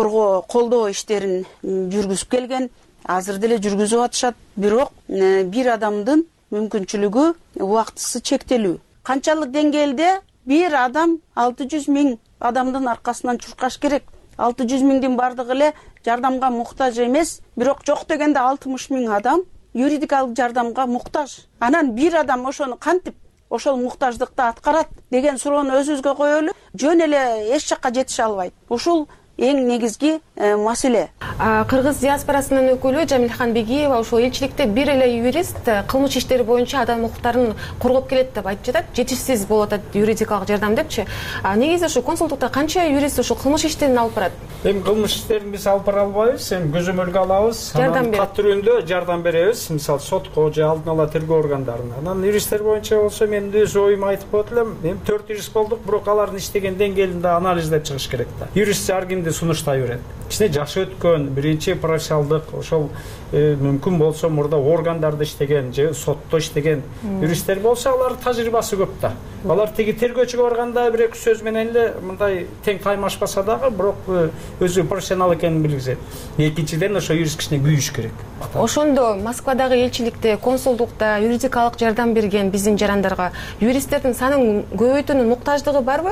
колдоо иштерин жүргүзүп келген. Азыр деле жүргүзүп атышат. Бирок бир адамдын мүмкүнчүлүгү убактысы чектелүү. Канчалык деңгээлде бир адам 600 000 адамдын аркасынан чуркаш керек. 600 000дин бардыгы эле жардамга муктаж эмес, бирок жок дегенде 60 000 адам юридикалык жардамга муктаж. Анан бир адам ошону кантип ошол муктаждыкты аткарат деген суроону өзүбүзгө коелу. Жөн эле эч жакка жетише албайт. Ушул эң негизги маселе. Кыргыз диаспорасынын өкүлү Жамиляхан Бегиева ошол элчиликте бир эле юрист кылмыш иштери боюнча адам укуктарын коргоп келет деп айтып жатат. Жетишсиз болуп атат юридикалык жардам депчи. Негизи ошо консулдукта канча юрист ошол кылмыш иштерин алып барат? Эми кылмыш иштерин биз алып бара албайбыз, эми көзөмөлгө алабыз. Анан каттырүүндө жардам беребиз, мисалы сотко же алдын ала тергөө органдарына. Анан юристтер боюнча болсо мен өз оюмду айтып коет элем. Эми 4 юрист болдук, бирок алардын иштеген деңгээлин да анализдеп чыгыш керек да. Юрист ар кимди сунуштай берет. Ичине жашы өткөн, биринчи профессионалдык, ошол мүмкүн болсо мурда органдарда иштеген же сотто иштеген юристтер болсо алардын тажрыйбасы көп да. Алар тиги тергөөчүгө барганда бир эки сөз менен эле мындай тең каймашпаса дагы, бирок өзү профессионал экенин билгизет. Экинчиден ошо юрист кишине күйүш керек. Ошондо Москвадагы элчиликте, консулдукта юридикалык жардам берген биздин жарандарга юристтердин санын көбөйтүүнүн муктаждыгы барбы?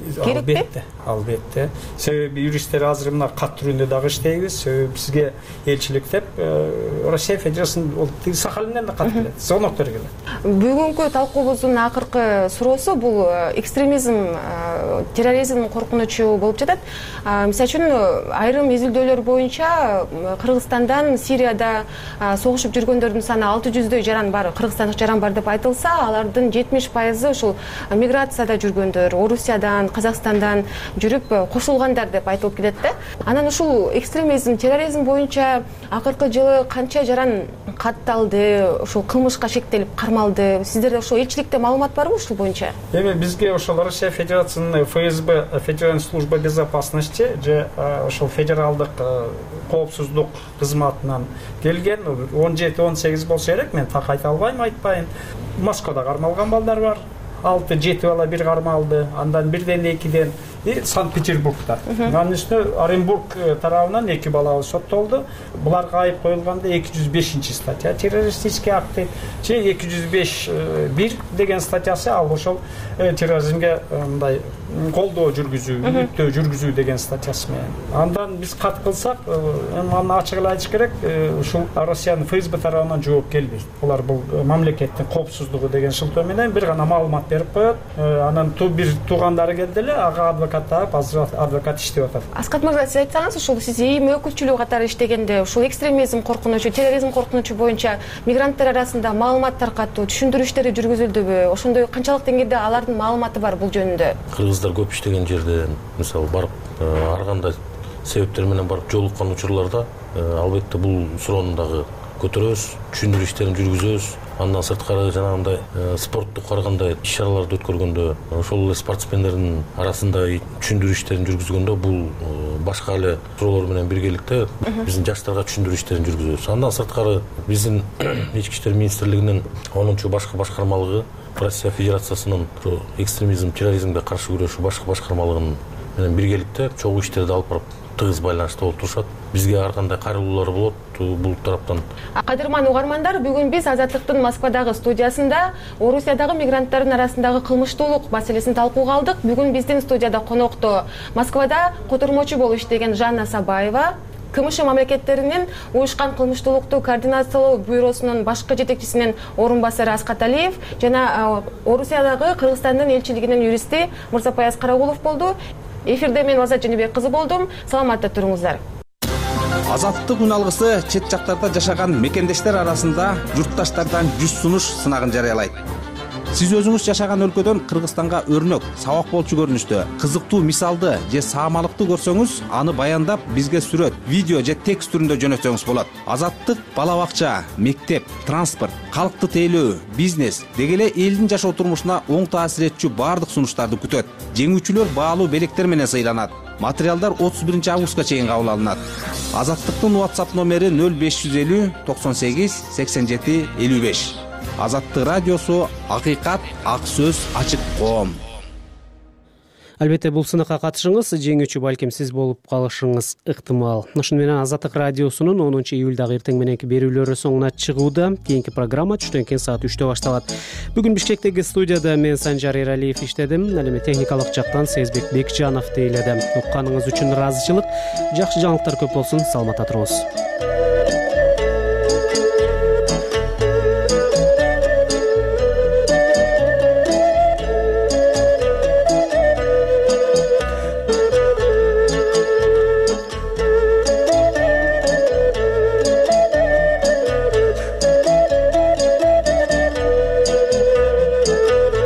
Албетте. Себеби юристтер азыр мына кат түрүндө дагы иштейбиз. Себеби бизге элчилик деп Россия Федерациясынын Сахалинден да кат келет, звоноктор келет. Бүгүнкү талкуубуздун акыркы суроосу бул экстремизм, терроризм коркунучу болуп жатат. Мисалы үчүн айрым изилдөөлөр боюнча Кыргызстандан Сирияда согушуп жүргөндөрдүн саны 600дөй жаран бар, кыргызстандык жаран бар деп айтылса, алардын 70% ушул миграцияда жүргөндөр, Орусиядан, Казакстандан жүрүп кошулгандар деп айтылып келет да. Анан ушул экстремизм, терроризм боюнча акыркы жылы канча жаран катталды, ушул кылмышка шектелип кармалды? Сиздерде ошол элчиликте маалымат барбы ушул боюнча? Эми бизге ошол Россия Федерациясынын ФСБ, Федеральная служба безопасности же ошол федералдык коопсуздук кызматынан келген 17-18 болсо керек, мен так айта албайм, айтпайын. Москвада кармалган балдар бар. 6-7 бала бир кармалды, андан бирден 2ден Санкт-Петербургда. Анын үстүнө Оренбург тарабынан 2 бала соттолду. Буларга айып коюлганда 205 статья террористические акты, же 205-1 деген статьясы, ал ошол терроризмге мындай колдоо жүргүзүү, үгүттөө жүргүзүү деген статьясы менен. Андан биз кат кылсак, аны ачык эле айтыш керек, ушул Россиянын ФСБ тарабынан жооп келбейт. Булар бул мамлекеттин коопсуздугу деген шылтоо менен бир гана маалымат берип коет. Анан бир туугандары келди эле, ага адвокат таап, азыр адвокат иштеп атат. Аскат мырза, сиз айтсаңыз, ушул сиз ИИМ өкүлчүлүгү катары иштегенде, ушул экстремизм коркунучу, терроризм коркунучу боюнча мигранттар арасында маалымат таркатуу, түшүндүрүү иштери жүргүзүлдүбү? Ошондой канчалык деңгээлде алардын маалыматы бар бул жөнүндө? Кыргыздар көп иштеген жерден, мисалы барып, ар кандай себептер менен барып жолуккан учурларда албетте бул суроону дагы көтөрөбүз, түшүндүрүү иштерин жүргүзөбүз. Андан сырткары жанагындай спорттук ар кандай иш-чараларды өткөргөндө, ошол эле спортсмендердин арасында түшүндүрүү иштерин жүргүзгөндө бул башка эле суроолор менен биргеликте биздин жаштарга түшүндүрүү иштерин жүргүзөбүз. Андан сырткары биздин ички иштер министрлигинин 10-башкы башкармалыгы Россия Федерациясынын экстремизм, терроризмге каршы күрөшүү башкы башкармалыгынын менен биргеликте чогуу иштерди алып барып тыгыз байланышта болуп турушат. Бизге ар кандай кайрылуулар болот бул тараптан. Кадырман угармандар, бүгүн биз Азаттыктын Москвадагы студиясында Орусиядагы мигранттардын арасындагы кылмыштуулук маселесин талкууга алдык. Бүгүн биздин студияда конокто Москвада котормочу болуп иштеген Жанна Сабаева, КМШ мамлекеттеринин уюшкан кылмыштуулукту координациялоо бюросунун башкы жетекчисинин орун басары Аскат Алиев жана Орусиядагы Кыргызстандын элчилигинин юристи Мырзапаяз Карагулов болду. Эфирде мен Азат Женебек кызы болдум. Саламатта туруңуздар. Азаттык үн алгысы чет жактарда жашаган мекендештер арасында журтташтардан 100 сунуш сынагын жарыялайт. Сиз өзүңүз жашаган өлкөдөн Кыргызстанга өрнөк, сабак болчу көрүнүштө, кызыктуу мисалды же саамалыкты көрсөңүз, аны баяндап бизге сүрөт, видео же текст түрүндө жөнөтсөңүз болот. Азаттык бала бакча, мектеп, транспорт, калкты тейлөө, бизнес деги эле элдин жашоо турмушуна оң таасир этчү баардык сунуштарды күтөт. Жеңүүчүлөр баалуу белектер менен сыйланат. Материалдар 31 августка чейин кабыл алынат. Азаттыктын WhatsApp номери 0550 98 87 55. Азаттык радиосу, акыйкат, ак сөз, ачык коом. Албетте бул сынакка катышыңыз, жеңүүчү балким сиз болуп калышыңыз ыктымал. Ошону менен Азаттык радиосунун 10 июлдагы эртең мененки берүүлөрү соңуна чыгууда. Кийинки программа түштөн кийин саат 3-тө башталат. Бүгүн Бишкектеги студияда мен Санжар Эралиев иштедим. Ал эми техникалык жактан Сезбек Бекжанов тейледи. Укканыңыз үчүн ыраазычылык. Жакшы жаңылыктар көп болсун. Саламатта туруңуз.